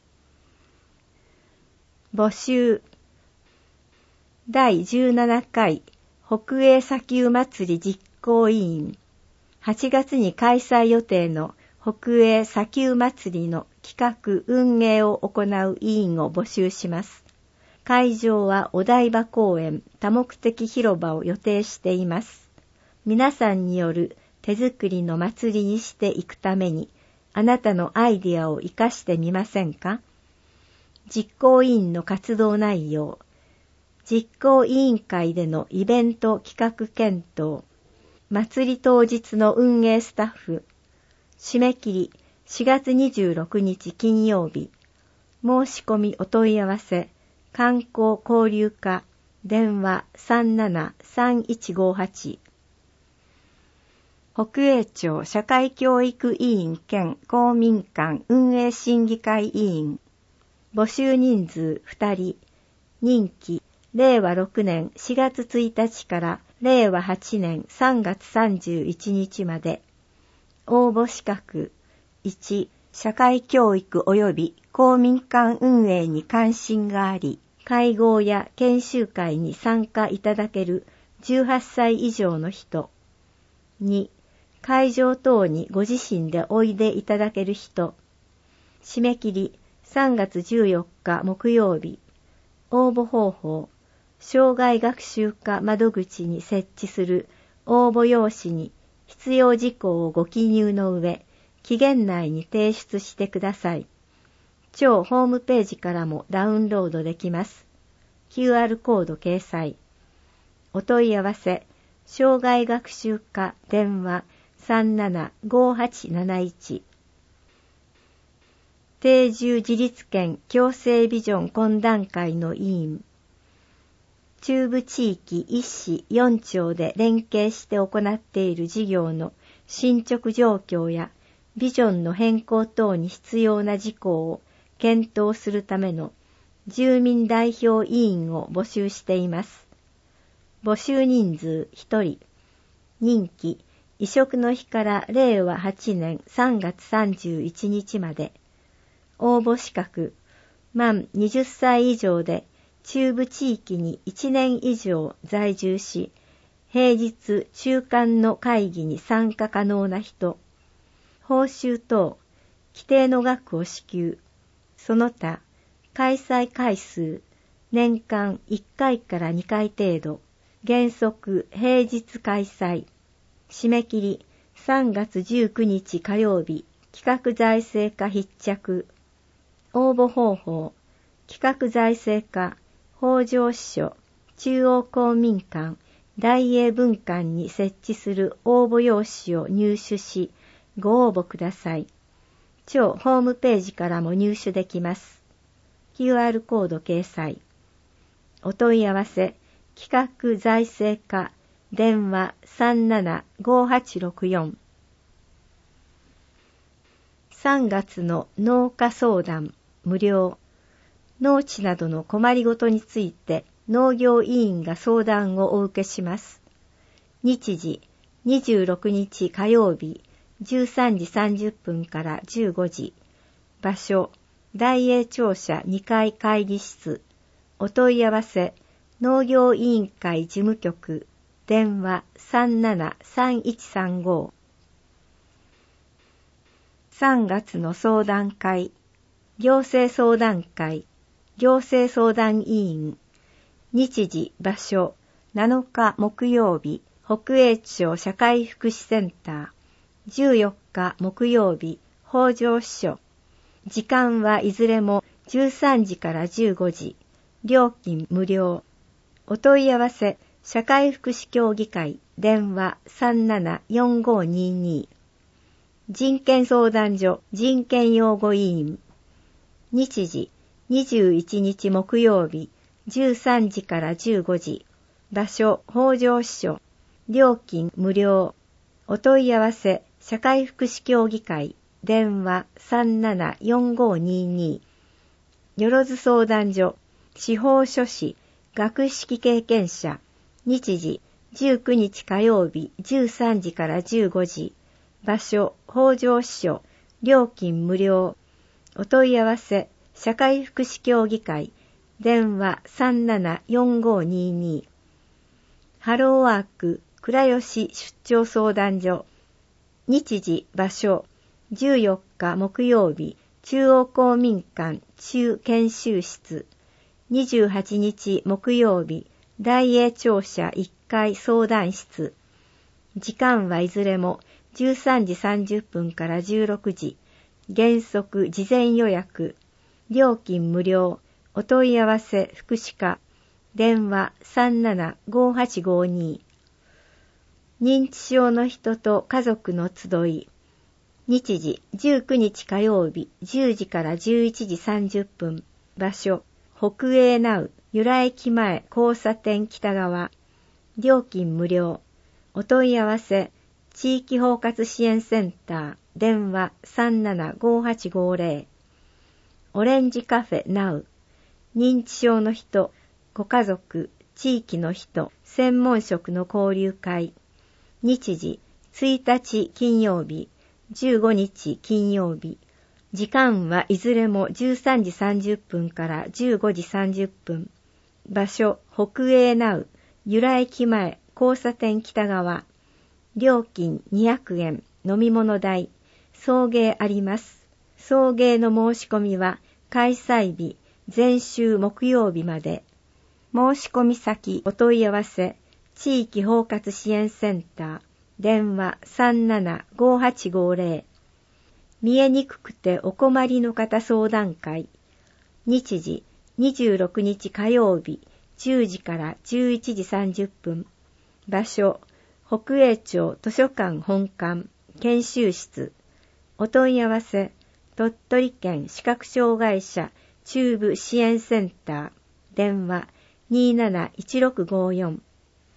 募集。だいじゅうななかい北栄砂丘祭り実行委員。はちがつに開催予定の北栄砂丘祭りの企画運営を行う委員を募集します。会場はお台場公園多目的広場を予定しています。皆さんによる手作りの祭りにしていくために、あなたのアイディアを活かしてみませんか？実行委員の活動内容。実行委員会でのイベント企画検討。祭り当日の運営スタッフ。締め切りしがつにじゅうろくにち金曜日。申し込みお問い合わせ。観光交流課。電話 さんななさんいちごはち。北栄町社会教育委員兼公民館運営審議会委員。募集人数ふたり。任期れいわろくねんしがつついたちかられいわはちねんさんがつさんじゅういちにちまで。応募資格いち、社会教育及び公民館運営に関心があり、会合や研修会に参加いただけるじゅうはっさい以上の人。に、会場等にご自身でおいでいただける人。締め切りさんがつじゅうよっか木曜日。応募方法。障害学習課窓口に設置する応募用紙に必要事項をご記入の上、期限内に提出してください。超ホームページからもダウンロードできます。 キューアール コード掲載。お問い合わせ、障害学習課電話 さんななごはちなないち。定住自立県共生ビジョン懇談会の委員。中部地域一市四町で連携して行っている事業の進捗状況やビジョンの変更等に必要な事項を検討するための住民代表委員を募集しています。募集人数ひとり。任期、移植の日かられいわはちねんさんがつさんじゅういちにちまで。応募資格、満はたち以上で中部地域にいちねん以上在住し、平日中間の会議に参加可能な人。報酬等、規定の額を支給。その他、開催回数、年間いっかいからにかい程度。原則平日開催。締め切りさんがつじゅうくにち火曜日。企画財政課必着。応募方法。企画財政課、北条支所、中央公民館、大英文館に設置する応募用紙を入手し、ご応募ください。超ホームページからも入手できます。キューアール コード掲載。お問い合わせ、企画財政課、電話 さんななごはちろくよん。さんがつの農家相談、無料。農地などの困りごとについて農業委員が相談をお受けします。日時、にじゅうろくにち火曜日、じゅうさんじさんじゅっぷんからじゅうごじ。場所、大英庁舎にかい会議室。お問い合わせ、農業委員会事務局、電話 さんななさんいちさんご。さんがつの相談会、行政相談会、行政相談委員。日時、場所、なのか木曜日、北栄町社会福祉センター。じゅうよっか木曜日、北条支所。時間はいずれもじゅうさんじからじゅうごじ。料金無料。お問い合わせ、社会福祉協議会、電話 さんななよんごにに。人権相談所、人権擁護委員。日時、にじゅういちにち木曜日、じゅうさんじからじゅうごじ。場所、北条支所。料金無料。お問い合わせ、社会福祉協議会、電話 さんななよんごにに。よろず相談所、司法書士、学識経験者。日時、じゅうくにち火曜日、じゅうさんじからじゅうごじ。場所、北条支所。料金無料。お問い合わせ、社会福祉協議会、電話 さんななよんごにに。ハローワーク、倉吉出張相談所。日時、場所、じゅうよっか木曜日、中央公民館中研修室。にじゅうはちにち木曜日、大英庁舎いっかい相談室。時間はいずれもじゅうさんじさんじゅっぷんからじゅうろくじ。原則事前予約。料金無料。お問い合わせ福祉課。電話 さんななごはちごに。認知症の人と家族の集い。日時、じゅうくにち火曜日、じゅうじからじゅういちじさんじゅっぷん。場所、北栄ナウ、由良駅前交差点北側。料金無料。お問い合わせ、地域包括支援センター。電話 さんななごはちごぜろ。オレンジカフェナウ。認知症の人、ご家族、地域の人、専門職の交流会。日時、ついたち金曜日、じゅうごにち金曜日。時間はいずれもじゅうさんじさんじゅっぷんからじゅうごじさんじゅっぷん。場所、北栄ナウ、由良駅前交差点北側。料金にひゃくえん、飲み物代。送迎あります。送迎の申し込みは開催日前週木曜日まで。申し込み先お問い合わせ、地域包括支援センター。電話 さんななごはちごぜろ。見えにくくてお困りの方相談会。日時、にじゅうろくにち火曜日、 じゅうじからじゅういちじさんじゅっぷん。場所、北栄町図書館本館研修室。お問い合わせ、鳥取県視覚障害者中部支援センター。電話 にーなないちろくごよん。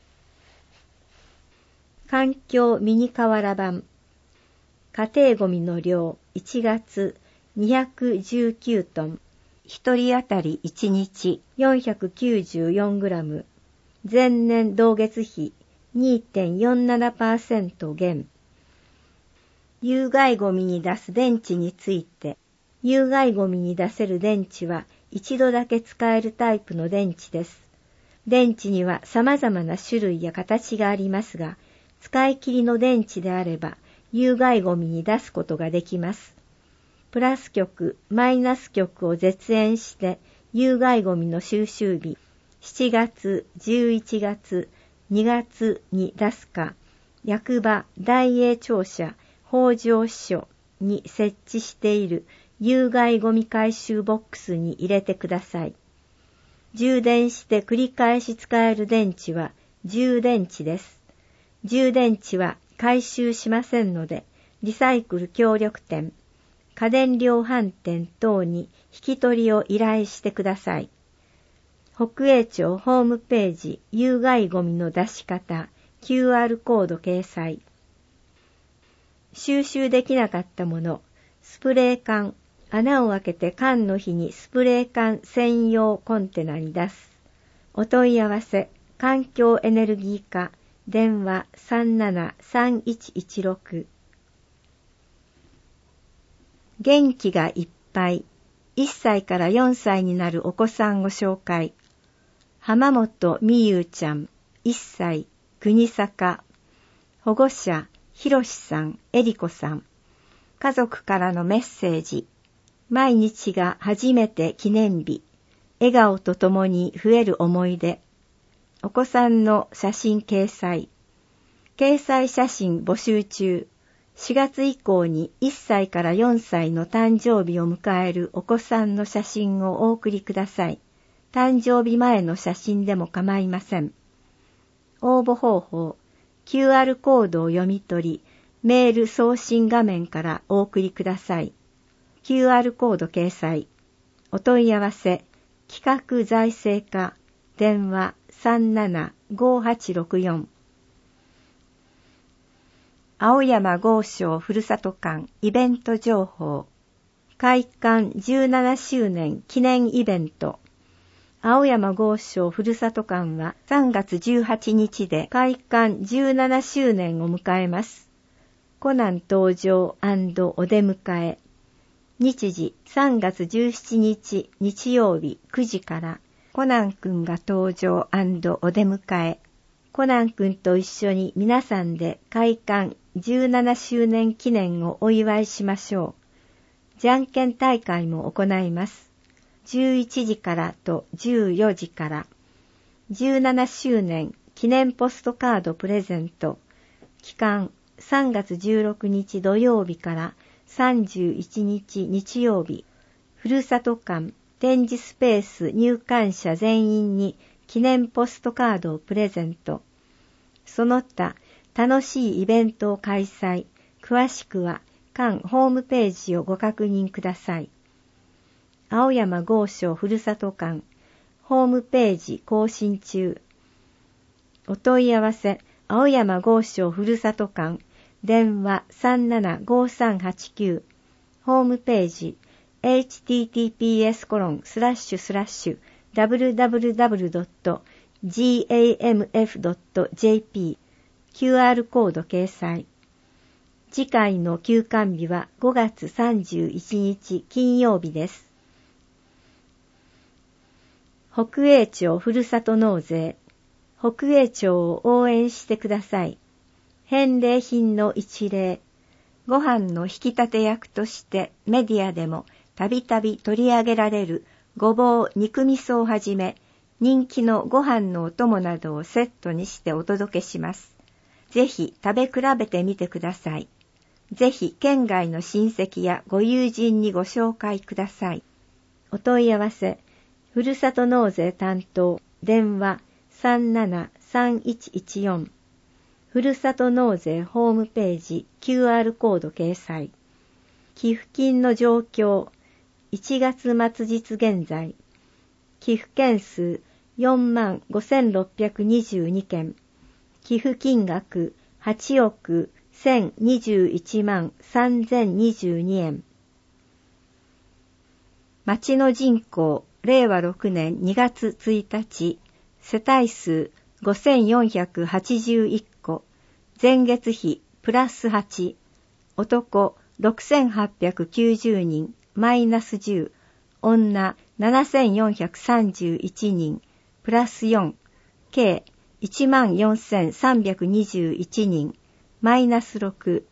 環境ミニ瓦版。家庭ゴミの量いちがつにひゃくじゅうきゅうトン。一人当たりいちにちよんひゃくきゅうじゅうよんグラム。前年同月比 にてんよんななパーセント 減。有害ゴミに出す電池について、有害ゴミに出せる電池は一度だけ使えるタイプの電池です。電池には様々な種類や形がありますが、使い切りの電池であれば有害ゴミに出すことができます。プラス極、マイナス極を絶縁して有害ゴミの収集日、しちがつ、じゅういちがつ、にがつに出すか、役場、大営庁舎、北条支所に設置している有害ゴミ回収ボックスに入れてください。充電して繰り返し使える電池は充電池です。充電池は回収しませんので、リサイクル協力店、家電量販店等に引き取りを依頼してください。北栄町ホームページ有害ゴミの出し方 キューアール コード掲載。収集できなかったもの、スプレー缶、穴を開けて缶の火にスプレー缶専用コンテナに出す。お問い合わせ、環境エネルギー課、電話 さんななさんいちいちろく。元気がいっぱい、いっさいからよんさいになるお子さんを紹介。浜本美優ちゃん、いっさい、国坂。保護者、ひろしさん、えりこさん。家族からのメッセージ。毎日が初めて記念日。笑顔とともに増える思い出。お子さんの写真掲載。掲載写真募集中。しがつ以降にいっさいからよんさいの誕生日を迎えるお子さんの写真をお送りください。誕生日前の写真でも構いません。応募方法、キューアール コードを読み取り、メール送信画面からお送りください。キューアール コード掲載。お問い合わせ、企画財政課、電話 さんななごはちろくよん。青山豪商ふるさと館イベント情報。開館じゅうななしゅうねん記念イベント。青山豪商ふるさと館はさんがつじゅうはちにちで開館じゅうななしゅうねんを迎えます。コナン登場&お出迎え。日時さんがつじゅうしちにち日曜日くじからコナンくんが登場&お出迎え。コナンくんと一緒に皆さんで開館じゅうななしゅうねん記念をお祝いしましょう。じゃんけん大会も行います。じゅういちじからとじゅうよじから。じゅうななしゅうねん記念ポストカードプレゼント。期間さんがつじゅうろくにち土曜日からさんじゅういちにち日曜日。ふるさと館展示スペース入館者全員に記念ポストカードをプレゼント。その他、楽しいイベントを開催。詳しくは、館ホームページをご確認ください。青山豪商ふるさと館、ホームページ更新中。お問い合わせ、青山豪商ふるさと館、電話 さんななごさんはちきゅう、ホームページ、エイチティーティーピーエスコロンスラッシュスラッシュダブリュダブリュダブリュドットジーエーエムエフドットジェーピー、キューアール コード掲載。次回の休館日はごがつさんじゅういちにち金曜日です。北栄町ふるさと納税。北栄町を応援してください。返礼品の一例。ご飯の引き立て役としてメディアでもたびたび取り上げられるごぼう肉味噌をはじめ、人気のご飯のお供などをセットにしてお届けします。ぜひ食べ比べてみてください。ぜひ県外の親戚やご友人にご紹介ください。お問い合わせ、ふるさと納税担当電話 さんななさんいちいちよん。ふるさと納税ホームページ キューアール コード掲載。寄付金の状況、いちがつ末日現在。寄付件数よんまんごせんろっぴゃくにじゅうにけん。寄付金額はちおくせんにじゅういちまんさんぜんにじゅうにえん。町の人口、れいわろくねんにがつついたち、世帯数ごせんよんひゃくはちじゅういっこ、前月比プラスはち、男ろくせんはっぴゃくきゅうじゅうにん、マイナスじゅう、女ななせんよんひゃくさんじゅういちにん、プラスよん、計いちまんよんせんさんびゃくにじゅういちにん、マイナスろく。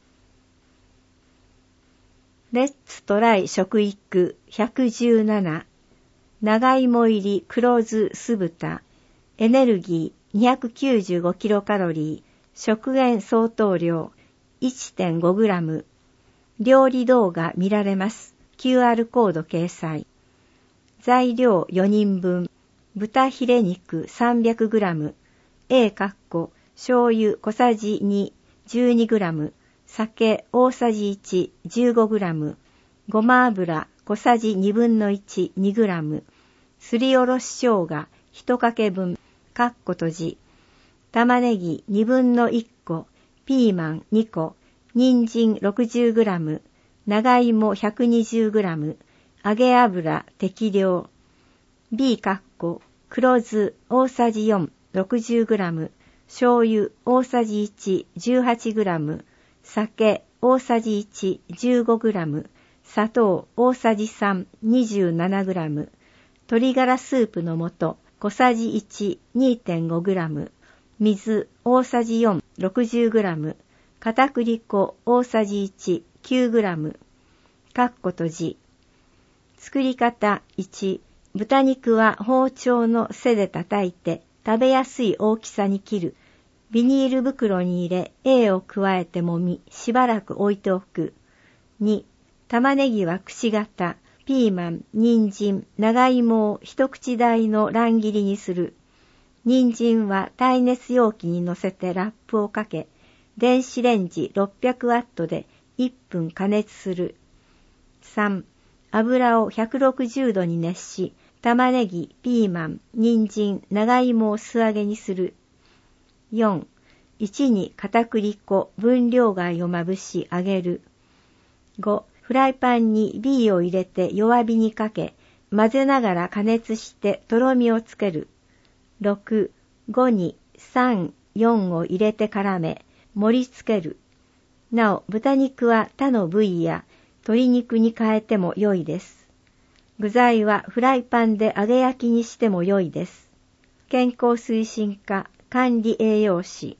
レッツトライ食育ひゃくじゅうなな、長芋入り黒酢酢豚、エネルギー にひゃくきゅうじゅうごキロカロリー、食塩相当量 いってんごグラム、料理動画見られます。キューアール コード掲載。材料よにんぶん、豚ヒレ肉 さんびゃくグラム、A かっこ醤油小さじに じゅうにグラム、酒大さじいち じゅうごグラム、ごま油小さじにぶんのいち にグラム、すりおろし生姜いちかけぶん、かっこ閉じ、玉ねぎにぶんのいっこ、ピーマンにこ、人参 ろくじゅうグラム、長芋 ひゃくにじゅうグラム、揚げ油適量、B かっこ黒酢大さじよん ろくじゅうグラム、醤油大さじいち じゅうはちグラム、酒大さじいち じゅうごグラム、砂糖大さじさん にじゅうななグラム、鶏ガラスープの素小さじいち にてんごグラム、水大さじよん ろくじゅうグラム、片栗粉大さじいち きゅうグラム、かっこ閉じ。作り方いち、豚肉は包丁の背で叩いて食べやすい大きさに切る。ビニール袋に入れ A を加えて揉みしばらく置いておく。に、玉ねぎはくし形、ピーマン、人参、長芋を一口大の乱切りにする。人参は耐熱容器に乗せてラップをかけ、電子レンジろっぴゃくワットでいっぷん加熱する。さん、油をひゃくろくじゅうどに熱し、玉ねぎ、ピーマン、人参、長芋を素揚げにする。よん、いちに片栗粉、分量貝をまぶし揚げる。ご、フライパンに B を入れて弱火にかけ、混ぜながら加熱してとろみをつける。ろく、ごにさん、よんを入れて絡め、盛り付ける。なお、豚肉は他の部位や鶏肉に変えても良いです。具材はフライパンで揚げ焼きにしても良いです。健康推進課管理栄養士。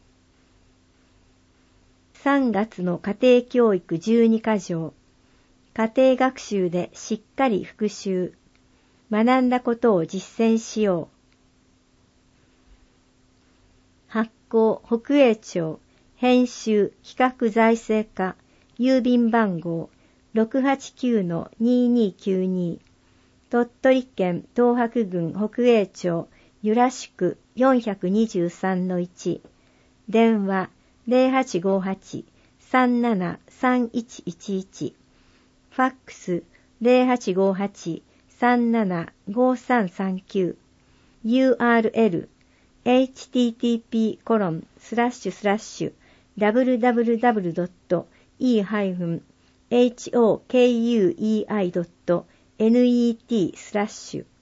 さんがつの家庭教育じゅうにか条。家庭学習でしっかり復習。学んだことを実践しよう。発行北栄町編集企画財政課郵便番号 ろくはちきゅうのにーにーきゅうに 鳥取県東白郡北栄町由良宿 よんにさんのいち 電話 ゼロはちごはち さんなな さんいちいちいち ファックス ゼロはちごはち さんなな ごさんさんきゅう ユーアールエル エイチティーティーピーコロンスラッシュスラッシュダブリュダブリュダブリュドットイーハイフンエイチオーケーユーイーアイドットネットスラッシュ。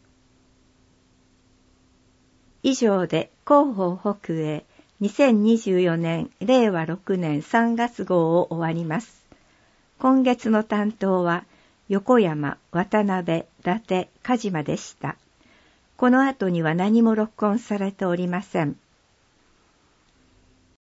以上で広報北栄にせんにじゅうよねんれいわろくねんさんがつ号を終わります。今月の担当は横山、渡辺、伊達、梶間でした。この後には何も録音されておりません。